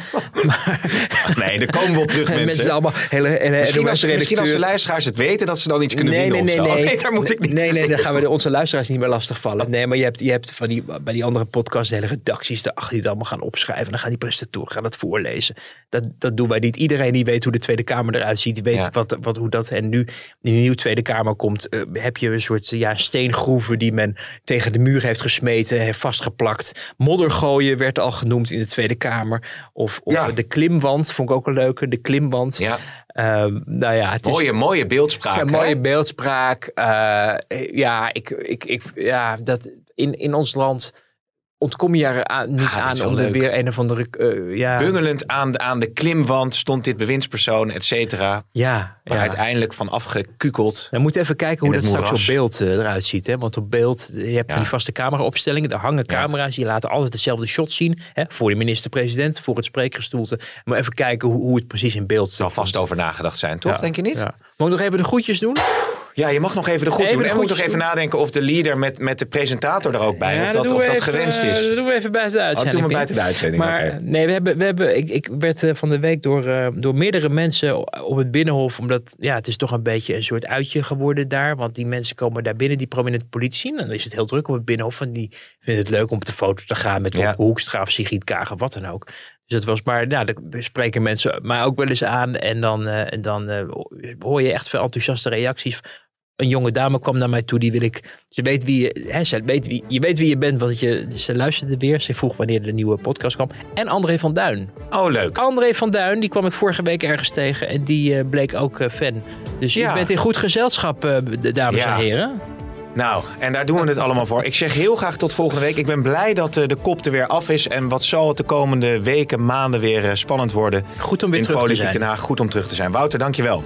Maar, nee, daar komen we op terug, mensen. Mensen allemaal hele, hele misschien, als, misschien als de luisteraars het weten, dat ze dan iets kunnen nee, winnen nee, of nee, zo. nee, nee, daar moet ik niet. Nee, nee, dan gaan we de, onze luisteraars niet meer lastigvallen. Nee, maar je hebt, je hebt van die, bij die andere podcasts de hele redacties daarachter die het allemaal gaan opschrijven. Dan gaan die presentatoren gaan het voorlezen. Dat, dat doen wij niet. Iedereen die weet hoe de Tweede Kamer eruit ziet, weet ja. wat, wat, hoe dat. En nu in de nieuwe Tweede Kamer komt, uh, heb je een soort ja, steengroeven die men tegen de muur heeft gesmeten, heeft vastgeplakt. Moddergooien werd al genoemd in de Tweede Kamer. Of, of ja. de klimwand, vond ik ook een leuke. De klimwand. Ja. Uh, nou ja, het mooie, is, mooie beeldspraak. Het is een mooie beeldspraak. Uh, ja, ik, ik, ik, ja, dat in, in ons land ontkom je er aan, niet ah, aan om er weer een of andere... Uh, ja. Bungelend aan de, aan de klimwand stond dit bewindspersoon, et cetera. Ja. Maar ja. uiteindelijk van afgekukeld. We moeten even kijken hoe dat moeras. straks op beeld uh, eruit ziet. Hè? Want op beeld, je hebt ja. van die vaste cameraopstellingen. Daar hangen camera's, die laten altijd hetzelfde shot zien. Hè? Voor de minister-president, voor het spreekgestoelte. Maar even kijken hoe, hoe het precies in beeld... Er zal vast over nagedacht zijn, toch? Ja. Denk je niet? Ja. Moet ik nog even de groetjes doen? Ja, je mag nog even de goed even doen. De en moet nog even doen. nadenken of de leader met, met de presentator er ook bij. Ja, of dat, dat, of dat even, gewenst is. Dat doen we even buiten de uitzending. Oh, doen we buiten de uitzending. Maar okay. nee, we hebben, we hebben, ik, ik werd uh, van de week door, uh, door meerdere mensen op het Binnenhof. Omdat ja, het is toch een beetje een soort uitje geworden daar. Want die mensen komen daar binnen, die prominente politici. En dan is het heel druk op het Binnenhof. En die vinden het leuk om op de foto te gaan met ja. Hoekstra of Sigrid Kaag of wat dan ook. Dus het was maar, nou, daar spreken mensen mij ook wel eens aan. En dan, uh, en dan uh, hoor je echt veel enthousiaste reacties. Een jonge dame kwam naar mij toe, die wil ik... Ze weet wie je, hè, ze weet wie, je weet wie je bent, want je, ze luisterde weer. Ze vroeg wanneer de nieuwe podcast kwam. En André van Duin. Oh, leuk. André van Duin, die kwam ik vorige week ergens tegen. En die uh, bleek ook uh, fan. Dus ja. je bent in goed gezelschap, uh, dames ja. en heren. Nou, en daar doen we het allemaal voor. Ik zeg heel graag tot volgende week. Ik ben blij dat uh, de kop er weer af is. En wat zal het de komende weken, maanden weer uh, spannend worden. Goed om weer in terug Politiek te zijn. Den Haag. Goed om terug te zijn. Wouter, dankjewel.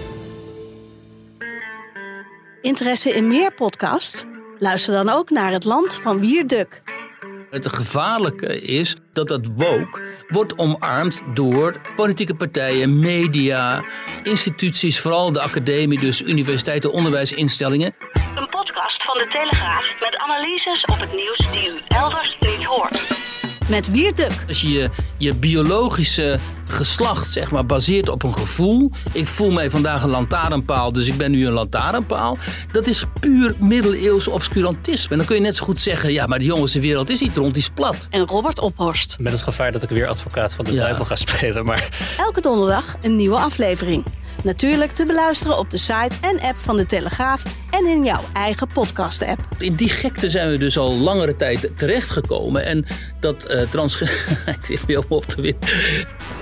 Interesse in meer podcasts? Luister dan ook naar Het Land van Wierduk. Het gevaarlijke is dat dat woke wordt omarmd door politieke partijen, media, instituties, vooral de academie, dus universiteiten, onderwijsinstellingen. Een podcast van de Telegraaf met analyses op het nieuws die u elders niet hoort. Met Wierduk. Als je je, je biologische geslacht zeg maar baseert op een gevoel. Ik voel mij vandaag een lantaarnpaal, dus ik ben nu een lantaarnpaal. Dat is puur middeleeuws obscurantisme. En dan kun je net zo goed zeggen, ja, maar de jongens, de wereld is niet rond, die is plat. En Robert Ophorst. Met het gevaar dat ik weer advocaat van de Ja. duivel ga spelen, maar... Elke donderdag een nieuwe aflevering. Natuurlijk te beluisteren op de site en app van de Telegraaf en in jouw eigen podcast-app. In die gekte zijn we dus al langere tijd terechtgekomen. En dat uh, trans... ik zit weer op te winnen.